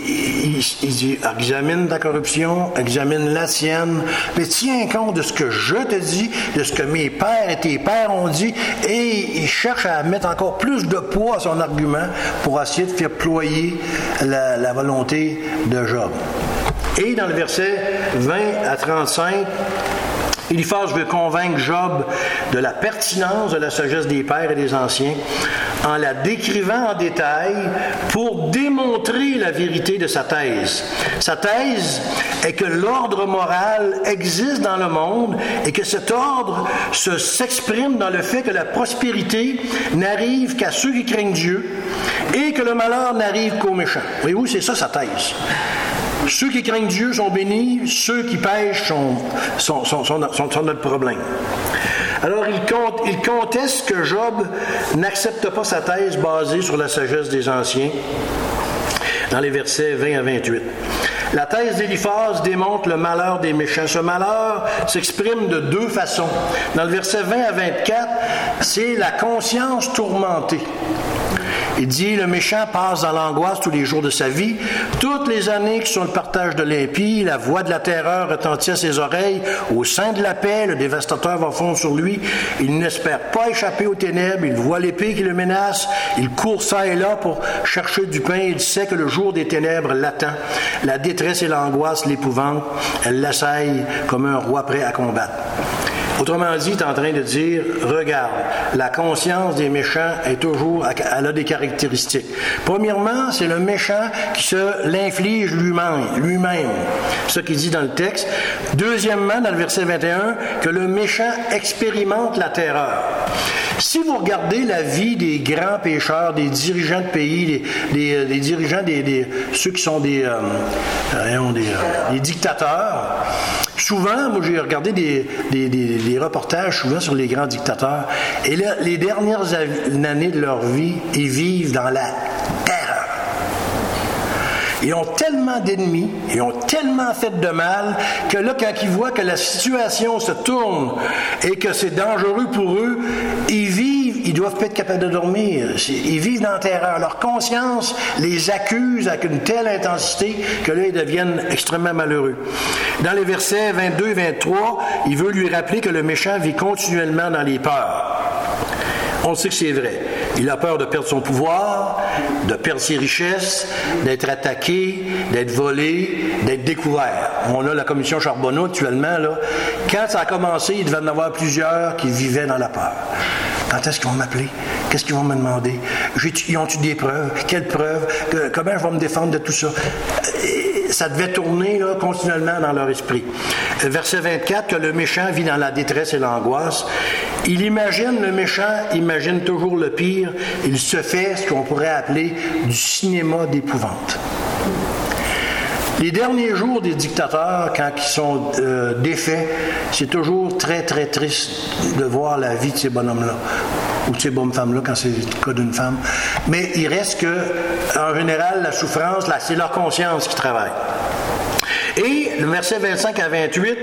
il dit, examine ta corruption, examine la tienne, mais tiens compte de ce que je te dis, de ce que mes pères et tes pères ont dit, et il cherche à mettre encore plus de poids à son argument pour essayer de faire ployer la volonté de Job. Et dans le verset 20 à 35, Éliphaz veut convaincre Job de la pertinence de la sagesse des pères et des anciens en la décrivant en détail pour démontrer la vérité de sa thèse. Sa thèse est que l'ordre moral existe dans le monde et que cet ordre s'exprime dans le fait que la prospérité n'arrive qu'à ceux qui craignent Dieu et que le malheur n'arrive qu'aux méchants. Voyez-vous, c'est ça sa thèse. Ceux qui craignent Dieu sont bénis, ceux qui pêchent sont notre problème. Alors, il conteste que Job n'accepte pas sa thèse basée sur la sagesse des anciens, dans les versets 20 à 28. La thèse d'Éliphaz démontre le malheur des méchants. Ce malheur s'exprime de deux façons. Dans le verset 20 à 24, c'est la conscience tourmentée. Il dit, le méchant passe dans l'angoisse tous les jours de sa vie. Toutes les années qui sont le partage de l'impie, la voix de la terreur retentit à ses oreilles. Au sein de la paix, le dévastateur va fondre sur lui. Il n'espère pas échapper aux ténèbres. Il voit l'épée qui le menace. Il court ça et là pour chercher du pain. Il sait que le jour des ténèbres l'attend. La détresse et l'angoisse l'épouvantent. Elle l'assaille comme un roi prêt à combattre. Autrement dit, il est en train de dire, regarde, la conscience des méchants est toujours, elle a des caractéristiques. Premièrement, c'est le méchant qui se l'inflige lui-même. C'est ce qu'il dit dans le texte. Deuxièmement, dans le verset 21, que le méchant expérimente la terreur. Si vous regardez la vie des grands pécheurs, des dirigeants de pays, des dirigeants, ceux qui sont des dictateurs, souvent, moi j'ai regardé des reportages souvent sur les grands dictateurs, et là, les dernières années de leur vie, ils vivent dans la terreur. Ils ont tellement d'ennemis, ils ont tellement fait de mal, que là, quand ils voient que la situation se tourne et que c'est dangereux pour eux, ils vivent ils doivent pas être capables de dormir. Ils vivent dans la terreur. Leur conscience les accuse avec une telle intensité que là, ils deviennent extrêmement malheureux. Dans les versets 22 et 23, il veut lui rappeler que le méchant vit continuellement dans les peurs. On sait que c'est vrai. Il a peur de perdre son pouvoir, de perdre ses richesses, d'être attaqué, d'être volé, d'être découvert. On a la commission Charbonneau actuellement, là. Quand ça a commencé, il devait en avoir plusieurs qui vivaient dans la peur. Quand est-ce qu'ils vont m'appeler? Qu'est-ce qu'ils vont me demander? Ils ont-tu des preuves? Quelles preuves? Comment je vais me défendre de tout ça? Ça devait tourner là, continuellement dans leur esprit. Verset 24, que le méchant vit dans la détresse et l'angoisse. Le méchant imagine toujours le pire. Il se fait ce qu'on pourrait appeler du cinéma d'épouvante. Les derniers jours des dictateurs, quand ils sont défaits, c'est toujours très, très triste de voir la vie de ces bonhommes-là, ou de ces bonnes femmes-là, quand c'est le cas d'une femme. Mais il reste que, en général, la souffrance, là, c'est leur conscience qui travaille. Et le verset 25 à 28,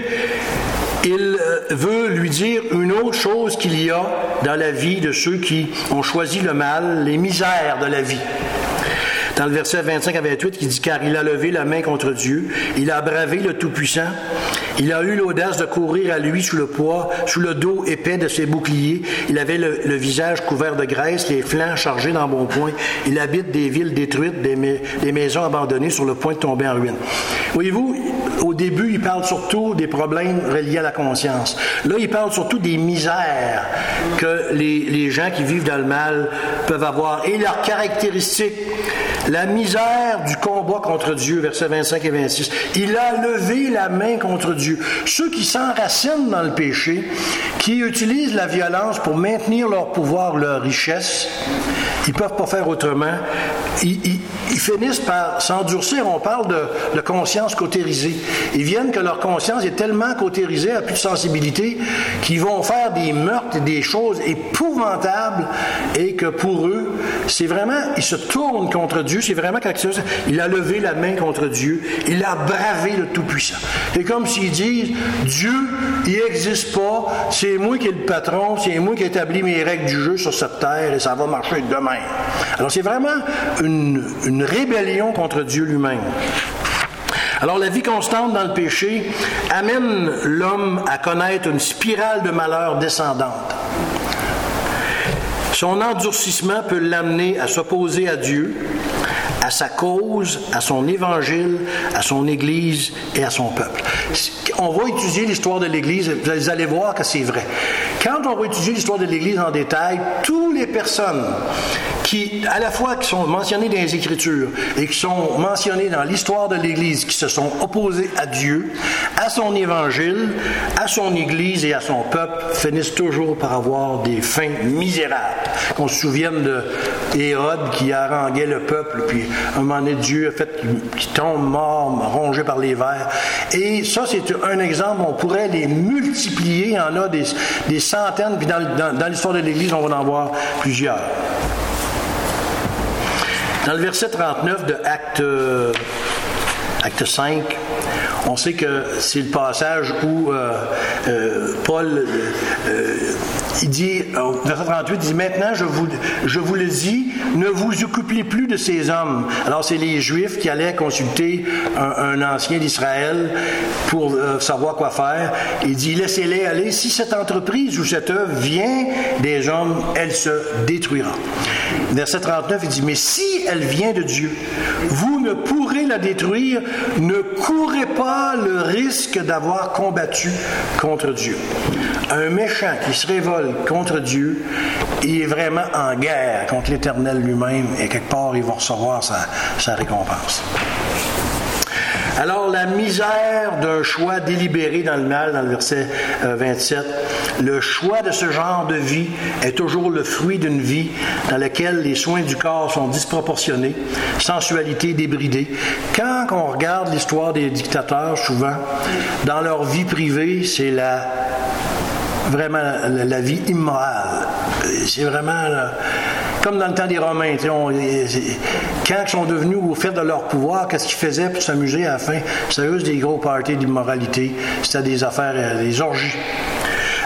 il veut lui dire une autre chose qu'il y a dans la vie de ceux qui ont choisi le mal, les misères de la vie. Dans le verset 25 à 28, il dit « Car il a levé la main contre Dieu, il a bravé le Tout-Puissant, il a eu l'audace de courir à lui sous le dos épais de ses boucliers, il avait le visage couvert de graisse, les flancs chargés d'embonpoint, il habite des villes détruites, des maisons abandonnées sur le point de tomber en ruine. » Voyez-vous, au début, il parle surtout des problèmes reliés à la conscience. Là, il parle surtout des misères que les gens qui vivent dans le mal peuvent avoir et leurs caractéristiques. La misère du combat contre Dieu, versets 25 et 26. Il a levé la main contre Dieu. Ceux qui s'enracinent dans le péché, qui utilisent la violence pour maintenir leur pouvoir, leur richesse, ils ne peuvent pas faire autrement. Ils finissent par s'endurcir. On parle de conscience cautérisée. Ils viennent que leur conscience est tellement cautérisée, à plus de sensibilité, qu'ils vont faire des meurtres et des choses épouvantables et que pour eux, c'est vraiment, ils se tournent contre Dieu. C'est vraiment quelque chose. Il a levé la main contre Dieu. Il a bravé le Tout-Puissant. C'est comme s'ils disent, Dieu, il n'existe pas. C'est moi qui est le patron. C'est moi qui établis mes règles du jeu sur cette terre et ça va marcher demain. Alors, c'est vraiment une rébellion contre Dieu lui-même. Alors, la vie constante dans le péché amène l'homme à connaître une spirale de malheur descendante. Son endurcissement peut l'amener à s'opposer à Dieu, à sa cause, à son évangile, à son Église et à son peuple. On va étudier l'histoire de l'Église, vous allez voir que c'est vrai. Quand on va étudier l'histoire de l'Église en détail, toutes les personnes qui, à la fois qui sont mentionnées dans les Écritures et qui sont mentionnées dans l'histoire de l'Église, qui se sont opposées à Dieu, à son Évangile, à son Église et à son peuple, finissent toujours par avoir des fins misérables. Qu'on se souvienne de Hérode qui haranguait le peuple, puis un moment donné, Dieu a fait qu'il tombe mort, rongé par les vers. Et ça, c'est un exemple, on pourrait les multiplier, il y en a des centaines, puis dans l'histoire de l'Église, on va en voir plusieurs. Dans le verset 39 de Acte 5, on sait que c'est le passage où Paul, il dit, au verset 38, il dit « Maintenant, je vous le dis, ne vous occupez plus de ces hommes. » Alors, c'est les Juifs qui allaient consulter un ancien d'Israël pour savoir quoi faire. Il dit « Laissez-les aller. Si cette entreprise ou cette œuvre vient des hommes, elle se détruira. » Verset 39, il dit « Mais si elle vient de Dieu, vous ne pourrez la détruire. Ne courez pas le risque d'avoir combattu contre Dieu. » Un méchant qui se révolte contre Dieu, il est vraiment en guerre contre l'Éternel lui-même et quelque part, il va recevoir sa récompense. Alors, la misère d'un choix délibéré dans le mal, dans le verset 27, le choix de ce genre de vie est toujours le fruit d'une vie dans laquelle les soins du corps sont disproportionnés, sensualité débridée. Quand on regarde l'histoire des dictateurs, souvent, dans leur vie privée, c'est vraiment la vie immorale. C'est vraiment comme dans le temps des Romains. Quand ils sont devenus au fait de leur pouvoir, qu'est-ce qu'ils faisaient pour s'amuser à la fin? C'était juste des gros parties d'immoralité. C'était des affaires, des orgies.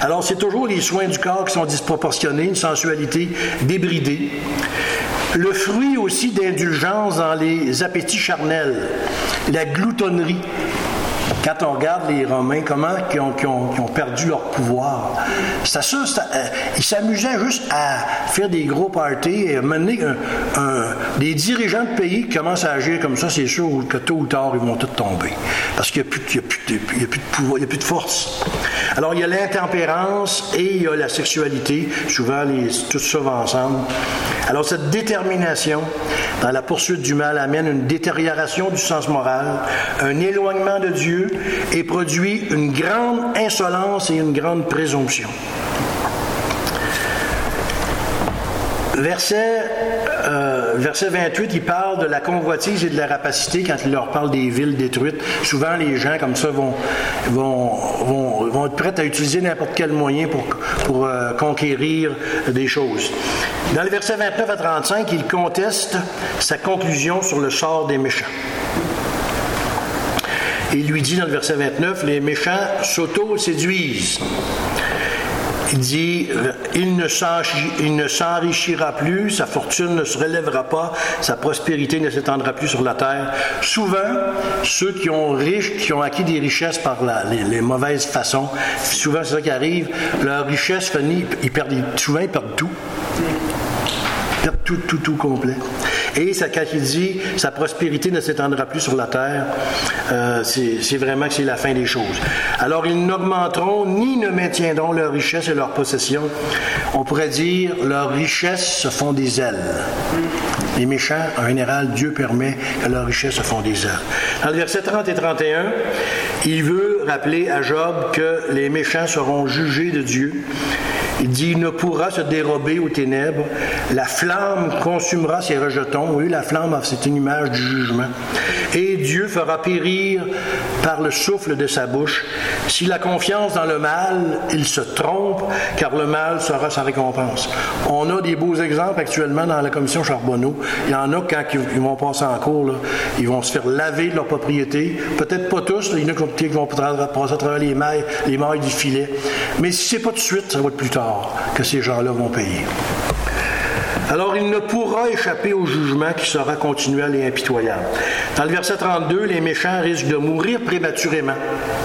Alors, c'est toujours les soins du corps qui sont disproportionnés, une sensualité débridée. Le fruit aussi d'indulgence dans les appétits charnels, la gloutonnerie. Quand on regarde les Romains, comment ils ont perdu leur pouvoir. Ils s'amusaient juste à faire des gros parties et à mener des dirigeants de pays qui commencent à agir comme ça, c'est sûr que tôt ou tard, ils vont tous tomber. Parce qu'il n'y a plus de pouvoir, il n'y a plus de force. Alors, il y a l'intempérance et il y a la sexualité. Souvent, tout ça va ensemble. Alors, cette détermination dans la poursuite du mal amène une détérioration du sens moral, un éloignement de Dieu et produit une grande insolence et une grande présomption. Verset 28, il parle de la convoitise et de la rapacité quand il leur parle des villes détruites. Souvent, les gens comme ça vont être prêts à utiliser n'importe quel moyen pour conquérir des choses. Dans le verset 29 à 35, il conteste sa conclusion sur le sort des méchants. Il lui dit dans le verset 29, les méchants s'auto-séduisent. Il dit, il ne s'enrichira plus, sa fortune ne se relèvera pas, sa prospérité ne s'étendra plus sur la terre. Souvent, ceux qui ont acquis des richesses par les mauvaises façons, souvent c'est ça qui arrive, leur richesse finit, souvent ils perdent tout. Ils perdent tout complet. Et ça, quand il dit « sa prospérité ne s'étendra plus sur la terre », c'est vraiment que c'est la fin des choses. Alors, ils n'augmenteront ni ne maintiendront leur richesse et leur possession. On pourrait dire « leurs richesses se font des ailes ». Les méchants, en général, Dieu permet que leurs richesses se font des ailes. Dans le verset 30 et 31, il veut rappeler à Job que les méchants seront jugés de Dieu. Il dit, il ne pourra se dérober aux ténèbres. La flamme consumera ses rejetons. Oui, la flamme, c'est une image du jugement. Et Dieu fera périr par le souffle de sa bouche. S'il a confiance dans le mal, il se trompe, car le mal sera sa récompense. On a des beaux exemples actuellement dans la commission Charbonneau. Il y en a quand ils vont passer en cours, là, ils vont se faire laver de leur propriété. Peut-être pas tous, là, il y en a qui vont passer à travers les mailles du filet. Mais si c'est pas tout de suite, ça va être plus tard que ces gens-là vont payer. Alors, il ne pourra échapper au jugement qui sera continuel et impitoyable. Dans le verset 32, les méchants risquent de mourir prématurément.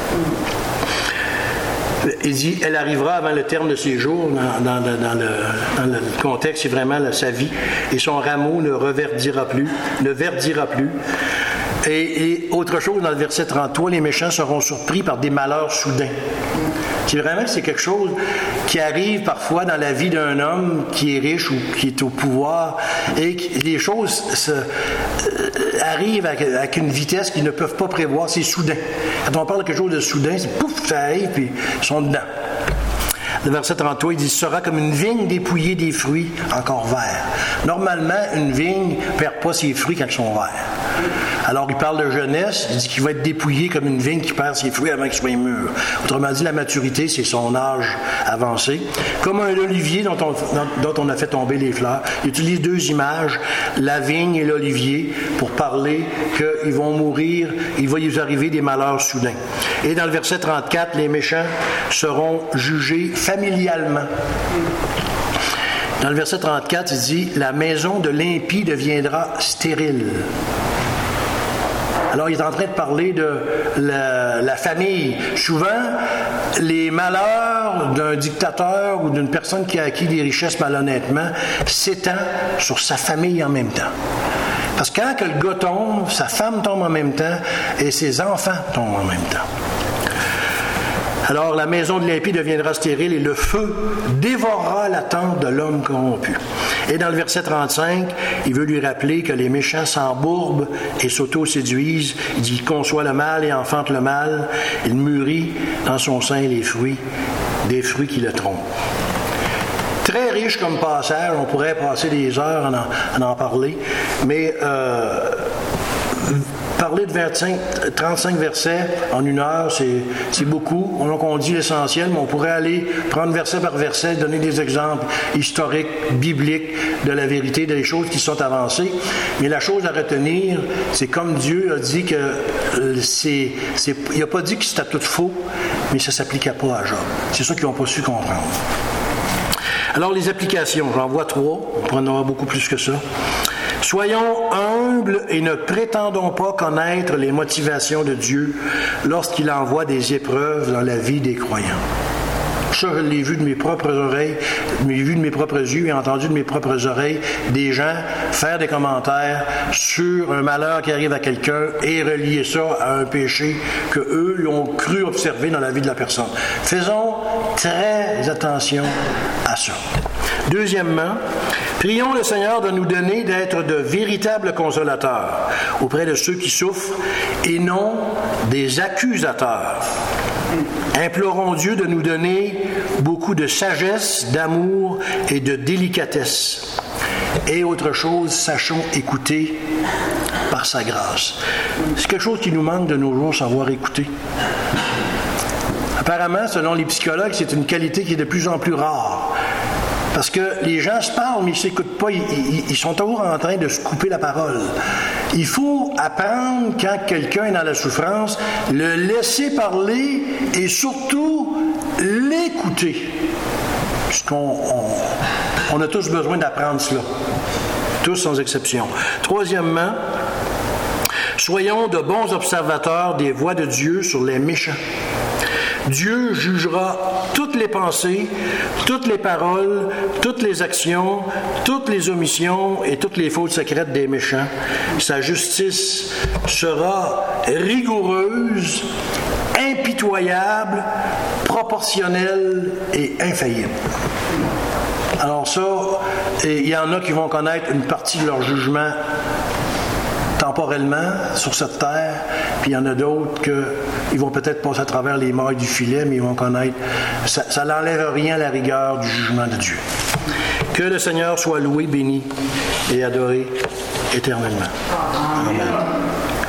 Il dit, elle arrivera avant le terme de ses jours, dans le contexte, c'est vraiment sa vie, et son rameau ne verdira plus. Et autre chose, dans le verset 33, les méchants seront surpris par des malheurs soudains. C'est vraiment c'est quelque chose qui arrive parfois dans la vie d'un homme qui est riche ou qui est au pouvoir et les choses arrivent avec une vitesse qu'ils ne peuvent pas prévoir. C'est soudain. Quand on parle de quelque chose de soudain, c'est pouf, ça arrive puis ils sont dedans. Le verset 33, il dit « sera comme une vigne dépouillée des fruits encore verts ». Normalement, une vigne ne perd pas ses fruits quand ils sont verts. Alors, il parle de jeunesse, il dit qu'il va être dépouillé comme une vigne qui perd ses fruits avant qu'il soit mûr. Autrement dit, la maturité, c'est son âge avancé. Comme un olivier dont on a fait tomber les fleurs. Il utilise deux images, la vigne et l'olivier, pour parler qu'ils vont mourir, il va y arriver des malheurs soudains. Et dans le verset 34, les méchants seront jugés familialement. Dans le verset 34, il dit « La maison de l'impie deviendra stérile ». Alors, il est en train de parler de la famille. Souvent, les malheurs d'un dictateur ou d'une personne qui a acquis des richesses malhonnêtement s'étendent sur sa famille en même temps. Parce que quand le gars tombe, sa femme tombe en même temps et ses enfants tombent en même temps. Alors, la maison de l'impie deviendra stérile et le feu dévorera la tente de l'homme corrompu. Et dans le verset 35, il veut lui rappeler que les méchants s'embourbent et s'auto-séduisent. Il dit qu'il conçoit le mal et enfante le mal. Il mûrit dans son sein des fruits qui le trompent. Très riche comme passage, on pourrait passer des heures à en parler, mais parler de 35 versets en une heure, c'est beaucoup. Donc on dit l'essentiel, mais on pourrait aller prendre verset par verset, donner des exemples historiques, bibliques de la vérité, des choses qui sont avancées. Mais la chose à retenir, c'est comme Dieu a dit que il n'a pas dit que c'était tout faux, mais ça ne s'appliquait pas à Job. C'est ça qu'ils n'ont pas su comprendre. Alors, les applications, j'en vois 3, on pourrait en avoir beaucoup plus que ça. Soyons humbles et ne prétendons pas connaître les motivations de Dieu lorsqu'il envoie des épreuves dans la vie des croyants. Ça, je l'ai vu de mes propres oreilles, vu de mes propres yeux et entendu de mes propres oreilles des gens faire des commentaires sur un malheur qui arrive à quelqu'un et relier ça à un péché qu'eux ont cru observer dans la vie de la personne. Faisons très attention à ça. Deuxièmement, prions le Seigneur de nous donner d'être de véritables consolateurs auprès de ceux qui souffrent et non des accusateurs. Implorons Dieu de nous donner beaucoup de sagesse, d'amour et de délicatesse. Et autre chose, sachons écouter par sa grâce. C'est quelque chose qui nous manque de nos jours, savoir écouter. Apparemment, selon les psychologues, c'est une qualité qui est de plus en plus rare. Parce que les gens se parlent, mais ils ne s'écoutent pas. Ils sont toujours en train de se couper la parole. Il faut apprendre, quand quelqu'un est dans la souffrance, le laisser parler et surtout l'écouter. Puisqu'on a tous besoin d'apprendre cela. Tous sans exception. Troisièmement, soyons de bons observateurs des voies de Dieu sur les méchants. Dieu jugera toutes les pensées, toutes les paroles, toutes les actions, toutes les omissions et toutes les fautes secrètes des méchants. Sa justice sera rigoureuse, impitoyable, proportionnelle et infaillible. Alors ça, il y en a qui vont connaître une partie de leur jugement temporellement sur cette terre, puis il y en a d'autres qui vont peut-être passer à travers les mailles du filet, mais ils vont connaître. Ça n'enlève rien à la rigueur du jugement de Dieu. Que le Seigneur soit loué, béni et adoré éternellement. Amen.